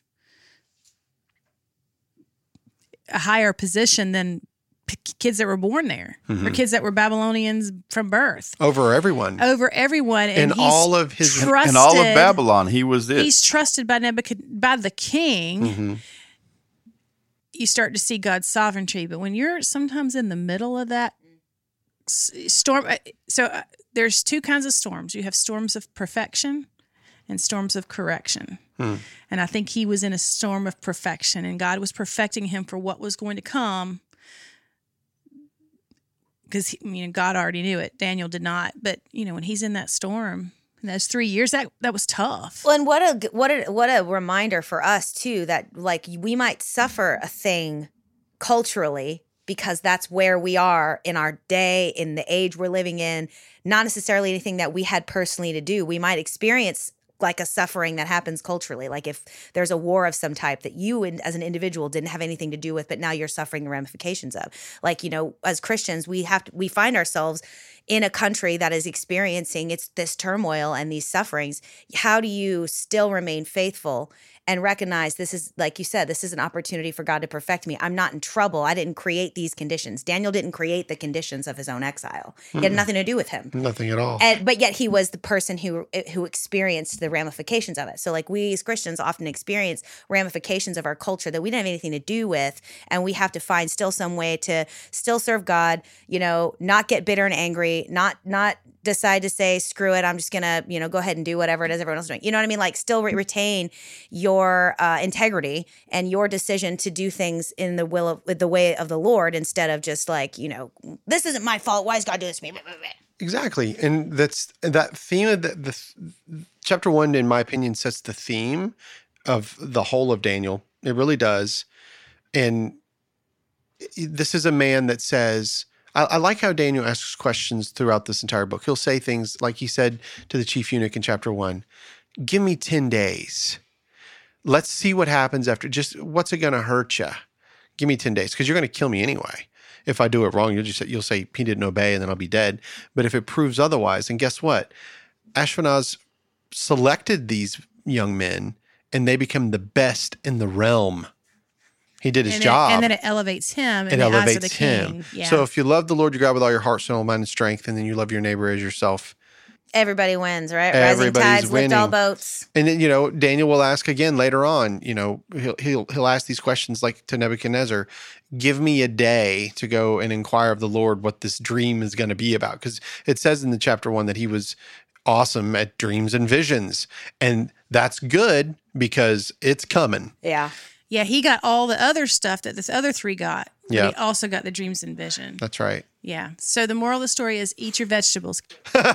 a higher position than kids that were born there, or kids that were Babylonians from birth.
Over everyone.
And
all of his
trusted,
in all of Babylon, he was it.
He's trusted by by the king. You start to see God's sovereignty. But when you're sometimes in the middle of that storm, there's two kinds of storms. You have storms of perfection and storms of correction. And I think he was in a storm of perfection, and God was perfecting him for what was going to come. Because God already knew it. Daniel did not. But when he's in that storm, in those 3 years, that was tough.
Well, and what a reminder for us too, that like we might suffer a thing culturally because that's where we are in our day, in the age we're living in. Not necessarily anything that we had personally to do. We might experience like a suffering that happens culturally, like if there's a war of some type that you as an individual didn't have anything to do with, but now you're suffering the ramifications of. Like, as Christians, we find ourselves in a country that is experiencing this turmoil and these sufferings. How do you still remain faithful and recognize this is, like you said, this is an opportunity for God to perfect me? I'm not in trouble. I didn't create these conditions. Daniel didn't create the conditions of his own exile. It had nothing to do with him.
Nothing at all.
But yet he was the person who experienced the ramifications of it. So like we as Christians often experience ramifications of our culture that we didn't have anything to do with, and we have to find still some way to still serve God, not get bitter and angry, not decide to say, screw it, I'm just going to, go ahead and do whatever it is everyone else is doing. You know what I mean? Like still retain your integrity and your decision to do things in the way of the Lord, instead of just like, this isn't my fault. Why is God doing this to me?
Exactly. And that theme of the chapter 1, in my opinion, sets the theme of the whole of Daniel. It really does. And this is a man that says, I like how Daniel asks questions throughout this entire book. He'll say things like he said to the chief eunuch in chapter 1, give me 10 days. Let's see what happens after. Just what's it going to hurt you? Give me 10 days, because you're going to kill me anyway. If I do it wrong, you'll say he didn't obey, and then I'll be dead. But if it proves otherwise, and guess what? Ashpenaz selected these young men, and they become the best in the realm. He did his
and
job.
and then it elevates him in
It
the eyes of
elevates
the
him.
king. Yeah.
So if you love the Lord your God with all your heart, soul, mind, and strength, and then you love your neighbor as yourself,
Everybody wins, right?
Everybody's
Rising tides lift all
winning.
boats.
and then Daniel will ask again later on. He'll ask these questions like to Nebuchadnezzar, "Give me a day to go and inquire of the Lord what this dream is going to be about," because it says in the chapter 1 that he was awesome at dreams and visions, and that's good because it's coming.
Yeah.
yeah, he got all the other stuff that this other 3 got. But
Yeah.
he also got the dreams and vision.
That's right.
Yeah. So the moral of the story is eat your vegetables.
Well,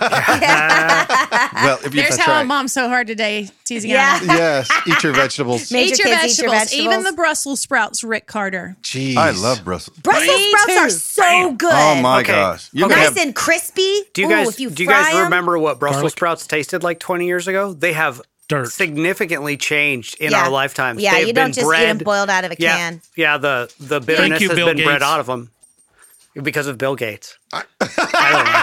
if you
There's
That's
how
right.
I'm mom so hard today, teasing
Yeah.
out.
Yes, eat your vegetables.
Make
Eat
your
your
kids eat your
vegetables, even
vegetables.
the Brussels sprouts, Rick Carter.
Jeez,
I love Brussels.
Brussels
Me
sprouts
too.
are so good.
Oh my
Okay.
gosh! You can
Nice
have
and crispy.
Do you
Ooh,
guys
if you
do you
fry
guys
'em-
remember what Brussels
Garlic.
sprouts tasted like 20 years ago? They have
Dirt.
significantly changed in
Yeah.
our lifetimes.
Yeah,
They've
you don't
been
just eat
bred,
them boiled out of a
yeah,
can.
Yeah, the bitterness
you,
has
Bill
been bred
Gates.
out of them because of Bill Gates. I don't know.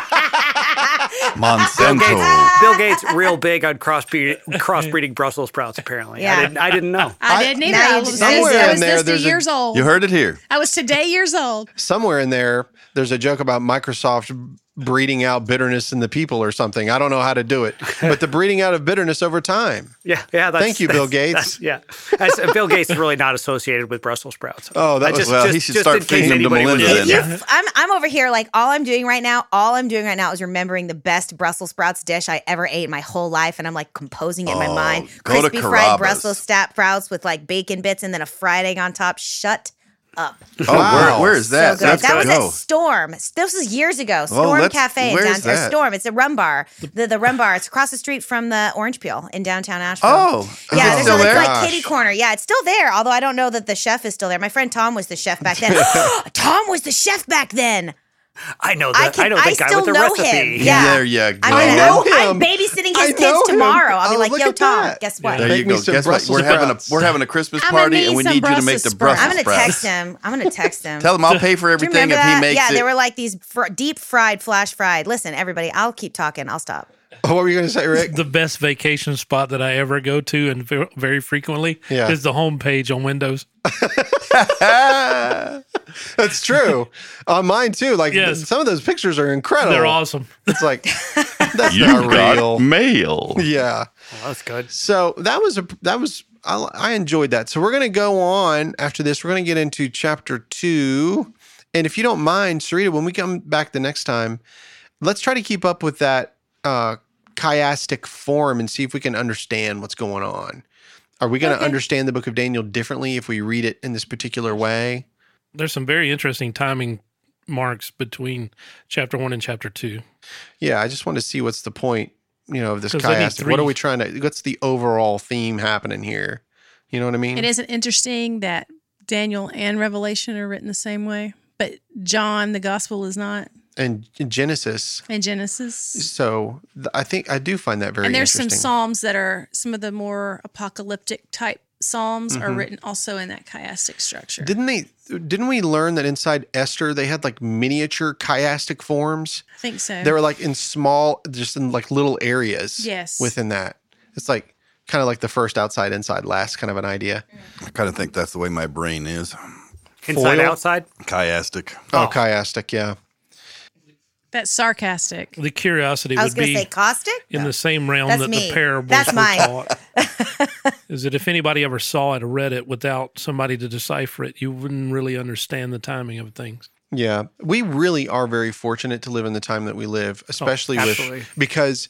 Monsanto.
Bill Gates real big on crossbreeding Brussels sprouts. Apparently,
Yeah.
I didn't know.
I didn't either.
now
I
you
was,
just-
Somewhere
I
in
was
there,
this
there's a-
years old.
You heard it here.
I was today years old.
Somewhere in there's a joke about Microsoft breeding out bitterness in the people or something. I don't know how to do it, but the breeding out of bitterness over time.
Yeah. That's,
Thank you, Bill Gates.
Bill Gates is really not associated with Brussels sprouts.
Oh, that
I
was-
Well, he should start
in case
feeding them to
anybody
Melinda
was-
then.
Yeah.
I'm over here like all I'm doing right now is remembering the best Brussels sprouts dish I ever ate in my whole life, and I'm like composing it in my mind.
go to
Crispy fried
Carrabba's.
Brussels sprouts with like bacon bits and then a fried egg on top. Shut up.
Oh,
Wow.
where is that?
So good.
Let's
That was
go.
at Storm. This was years ago. Storm
let's-
Cafe in
where's
downtown.
that?
Storm. It's a rum bar. The rum bar. It's across the street from the Orange Peel in downtown Asheville.
Oh, is
yeah.
it
There's
still
a
there?
like kitty corner. Yeah, it's still there. Although I don't know that the chef is still there. My friend Tom was the chef back then. Tom was the chef back then.
I know
I
that. I know the guy
still
with the
know
recipe.
him. Yeah.
There you go.
I'm
know
I'm
him.
babysitting
I
his
know
kids
him.
tomorrow. I'll be
Oh,
like,
look
yo,
at
Tom,
that.
guess what?
There
Make
you
me
go.
some
Guess what?
Brussels sprouts.
We're having a Christmas
I'm gonna
party,
need
and we
some
need you to make
Brussels
the
sprouts.
Brussels
I'm gonna
sprouts.
text him. I'm gonna text him.
Tell him I'll pay for
Do you
everything
remember
if
that?
he makes
yeah,
it.
they were like these deep fried, flash fried. Listen, everybody, I'll keep talking. I'll stop.
Oh, what were you going to say, Rick?
The best vacation spot that I ever go to and very frequently
Yeah.
is the homepage on Windows.
That's true. On mine too. Like
Yes.
some of those pictures are incredible.
They're awesome.
It's like that's
You
not
got
real.
mail.
Yeah.
Well, that's good.
So that was I enjoyed that. So we're going to go on after this. We're going to get into chapter 2. And if you don't mind, Sarita, when we come back the next time, let's try to keep up with that chiastic form and see if we can understand what's going on. Are we going to understand the book of Daniel differently if we read it in this particular way?
There's some very interesting timing marks between chapter 1 and chapter 2.
Yeah, I just want to see what's the point, of this
'Cause they need
chiastic. What are
three.
we trying to, what's the overall theme happening here? You know what I mean?
It isn't interesting that Daniel and Revelation are written the same way, but John, the gospel, is not,
And Genesis.
and Genesis.
So I think I do find that very
And there's some
interesting.
psalms that are some of the more apocalyptic type psalms are written also in that chiastic structure.
Didn't we learn that inside Esther they had like miniature chiastic forms?
I think so.
They were like in small, just in like little areas.
Yes.
Within that, it's like kind of like the first outside, inside, last kind of an idea.
I kind of think that's the way my brain is.
Inside,
Foil?
outside.
Chiastic.
Oh, chiastic, yeah.
That's sarcastic.
The curiosity
I was
would
going to
be
say caustic.
in the same realm
That's
that
me.
the parables
That's
were
mine.
taught. Is that if anybody ever saw it or read it without somebody to decipher it, you wouldn't really understand the timing of things.
Yeah, we really are very fortunate to live in the time that we live, especially
absolutely.
because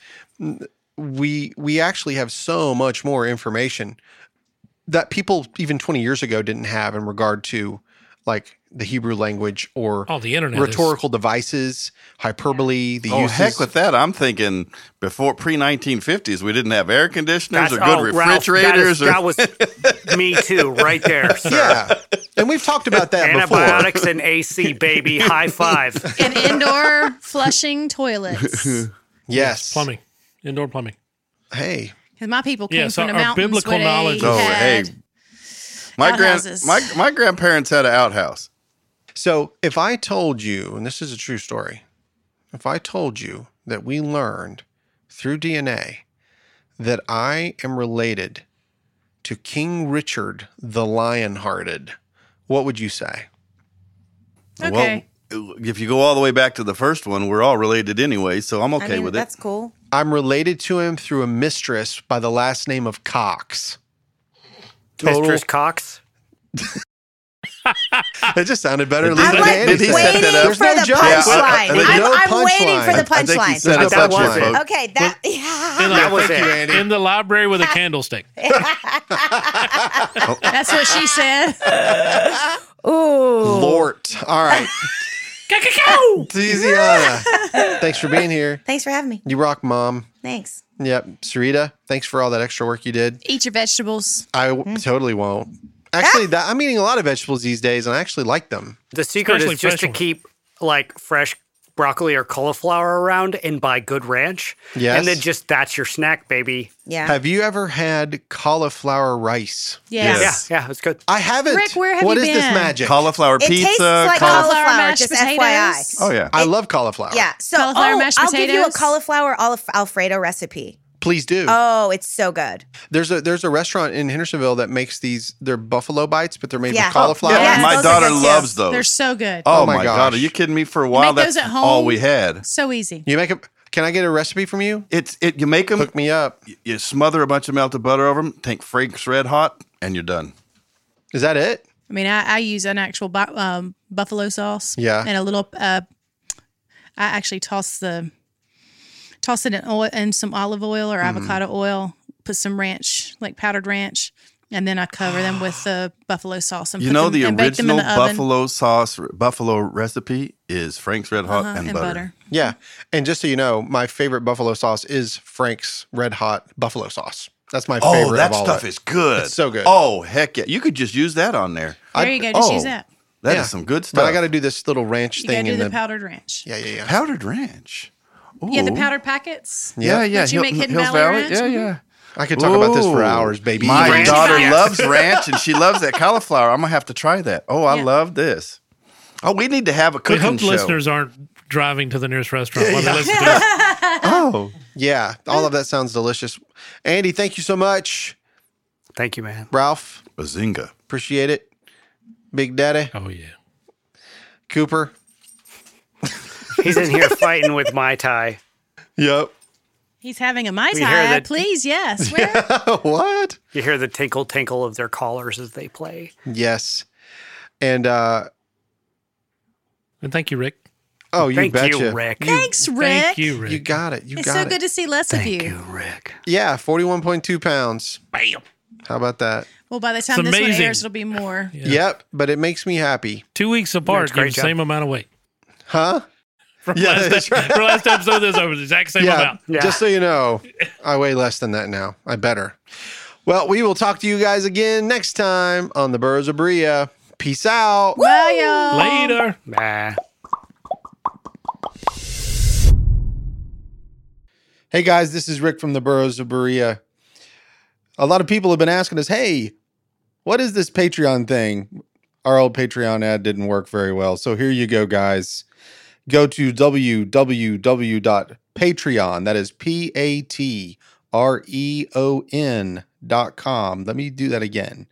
we actually have so much more information that people even 20 years ago didn't have in regard to like the Hebrew language or
The internet
rhetorical devices, hyperbole, the
Oh,
uses.
heck with that. I'm thinking before pre-1950s, we didn't have air conditioners or good
Ralph,
refrigerators.
that was me too, right there. Sir.
Yeah, and we've talked about that before.
Antibiotics and AC, baby. High five.
And indoor flushing toilets.
Yes,
Plumbing, indoor plumbing.
Hey,
Because my people came
Yes,
from the
our
mountains
biblical
where they
knowledge-
Oh,
had
hey. My
outhouses.
my grandparents had an outhouse.
so if I told you, and this is a true story, if I told you that we learned through DNA that I am related to King Richard the Lionhearted, what would you say?
Okay.
Well, if you go all the way back to the first one, we're all related anyway, so I'm okay with it.
That's cool.
I'm related to him through a mistress by the last name of Cox.
Mistress Cox.
It just sounded better.
I'm like
Did he set
waiting
that up?
for the
joke.
punchline.
There's no
I'm waiting for the
punchline.
I think he
punchline.
said
There's
the
no
that was
punchline,
it.
folks.
Okay, that
That was
Thank you,
it.
Andy.
In the library with a candlestick.
That's what she said.
ooh.
Lort. All right. Tiziana, thanks for being here.
Thanks for having me.
You rock, Mom.
Thanks.
Yep. Sarita, thanks for all that extra work you did.
Eat your vegetables.
I totally won't. Actually, I'm eating a lot of vegetables these days, and I actually like them.
The secret
Especially
is just
fresh
to
ones.
keep like fresh broccoli or cauliflower around and buy good ranch.
Yes.
And then just that's your snack, baby.
Yeah.
Have you ever had cauliflower rice?
Yes.
Yeah, it's good.
I haven't.
Rick, where have
What
you
is this
been?
magic?
Cauliflower
It
pizza.
tastes like
cauliflower
cauliflower,
mashed
just
potatoes.
FYI.
Oh, yeah.
I love cauliflower.
Yeah. So,
Cauliflower mashed
I'll give you a
potatoes?
cauliflower Alfredo recipe.
Please do.
Oh, it's so good.
There's a restaurant in Hendersonville that makes they're buffalo bites, but they're made
Yeah.
with cauliflower.
Oh, yeah.
My
those are
daughter
good, too.
loves those.
They're so good.
oh,
Oh my
my God.
gosh.
Are you kidding me? For a while,
Make those
that's
at home.
all we had.
So easy.
You make them. Can I get a recipe from you?
You make them,
Hook me up.
you smother a bunch of melted butter over them, take Frank's Red Hot, and you're done.
Is that it?
I mean, I use an actual buffalo sauce.
Yeah.
And a little. I actually toss it in oil and some olive oil or avocado oil. Put some ranch, like powdered ranch, and then I cover them with the buffalo sauce and
You
put
know
them,
the
and bake them in
original
the oven.
buffalo sauce, buffalo recipe is Frank's Red Hot and butter.
Yeah. And just so you know, my favorite buffalo sauce is Frank's Red Hot buffalo sauce. That's my favorite.
Oh, that
of all
stuff
of it.
is good.
It's so good.
Oh, heck yeah. You could just use that on there.
There you go. Just use that.
That is
Yeah.
some good stuff.
But I got to do this little ranch
You gotta
thing
do
in
the powdered ranch.
Yeah.
powdered ranch. Ooh.
Yeah, the powdered packets.
Yeah, yeah.
That you make Hidden
Hills
Valley
Valley.
Ranch?
Yeah.
I could talk about this for
Ooh.
hours, baby.
My
Ranch
daughter
fast.
loves ranch and she loves that cauliflower. I'm going to have to try that. Oh, I
Yeah.
love this. Oh, we need to have a
We
cooking
hope
show.
listeners aren't driving to the nearest restaurant while they listen to this.
Oh,
Yeah, all of that sounds delicious. Andy, thank you so much.
Thank you, man.
Ralph,
bazinga.
appreciate it. Big Daddy,
Oh, yeah.
Cooper.
He's in here fighting with Mai Tai.
Yep.
He's having a Mai
We hear
Tai.
that-
Please, yes. Where?
What?
You hear the tinkle tinkle of their collars as they play.
Yes. And
And thank you, Rick.
oh, you
Thank
betcha.
you, Rick.
Thanks, Rick.
Thank you, Rick.
You got it. You
It's
got
so
it.
good to see less of
Thank
you.
you, Rick.
Yeah, 41.2 pounds.
Bam.
How about that?
Well, by the time
It's
this one
amazing.
airs, it'll be more.
Yeah.
Yep, but it makes me happy.
2 weeks apart,
That's a great
give the
job.
same amount of weight.
Huh?
From
Yeah,
last,
that's right.
from last episode, this over the exact same
Yeah,
amount.
Yeah.
just so you know, I weigh less than that now. I better. Well, we will talk to you guys again next time on the Burros of Berea. Peace out.
Bye, y'all.
Later.
Nah.
Hey guys, this is Rick from the Burros of Berea. A lot of people have been asking us, hey, what is this Patreon thing? Our old Patreon ad didn't work very well. So here you go, guys. Go to www.patreon. That is patreon.com. Let me do that again.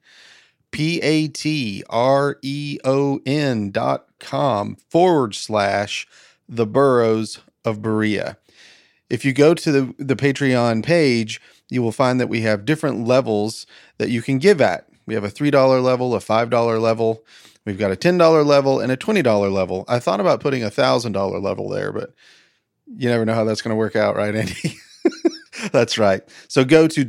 patreon.com/the Burros of Berea. If you go to the Patreon page, you will find that we have different levels that you can give at. We have a $3 level, a $5 level. We've got a $10 level and a $20 level. I thought about putting a $1,000 level there, but you never know how that's going to work out, right, Andy? That's right. So go to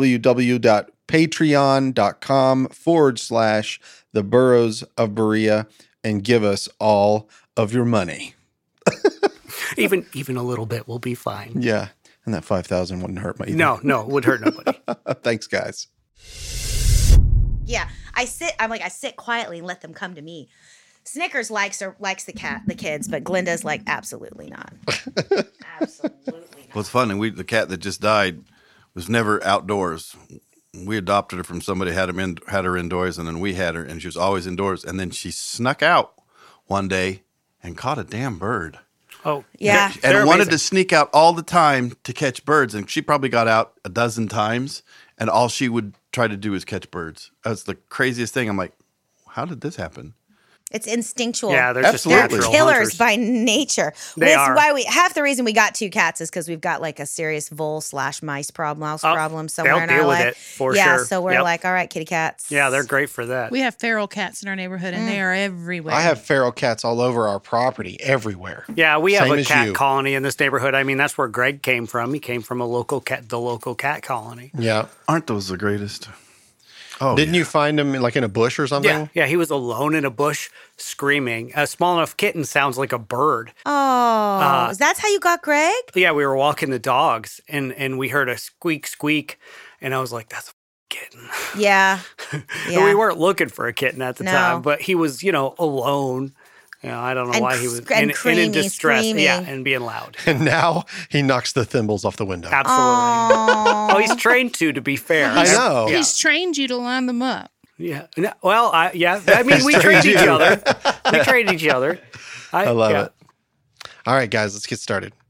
www.patreon.com/the Burros of Berea and give us all of your money.
Even a little bit will be fine.
Yeah. And that 5,000 wouldn't hurt me.
No, it would hurt nobody.
Thanks, guys.
Yeah, I sit quietly and let them come to me. Snickers likes the kids, but Glenda's like, absolutely not. Absolutely not.
Well, it's funny. The cat that just died was never outdoors. We adopted her from somebody had her indoors, and then we had her, and she was always indoors. And then she snuck out one day and caught a damn bird.
Oh,
Yeah.
they're
And wanted
amazing.
to sneak out all the time to catch birds. And she probably got out a dozen times, and all she would try to do is catch birds. That's the craziest thing. I'm like, how did this happen?
It's instinctual.
Yeah, they're
Absolutely.
just natural
Killers
hunters.
by nature.
They are.
Why half the reason we got 2 cats is because we've got like a serious vole/mice problem somewhere
they'll
in our
deal with
life.
it for
yeah,
sure.
so we're
Yep.
like, all right, kitty cats.
Yeah, they're great for that.
We have feral cats in our neighborhood, and they are everywhere.
I have feral cats all over our property, everywhere.
Yeah, we have
Same
a
as
cat
you.
colony in this neighborhood. I mean, that's where Greg came from. He came from the local cat colony.
Yeah.
Aren't those the greatest? Oh,
Didn't
yeah.
you find him like in a bush or something?
Yeah, he was alone in a bush screaming. A small enough kitten sounds like a bird.
Oh, that's how you got Greg?
Yeah, we were walking the dogs and we heard a squeak, and I was like, that's a kitten.
Yeah.
And
Yeah.
we weren't looking for a kitten at the
No.
time, but he was, alone. I don't know
And
why he was
and
in
creamy,
distress.
screaming.
Yeah, and being loud.
And now he knocks the thimbles off the window.
Absolutely. Oh, he's trained to be fair.
I know.
Yeah.
He's trained you to line them up.
Yeah. No, well, I mean, we
He's
trade
trained
each
you.
other. We trade each other.
I love
yeah.
it. All right, guys, let's get started.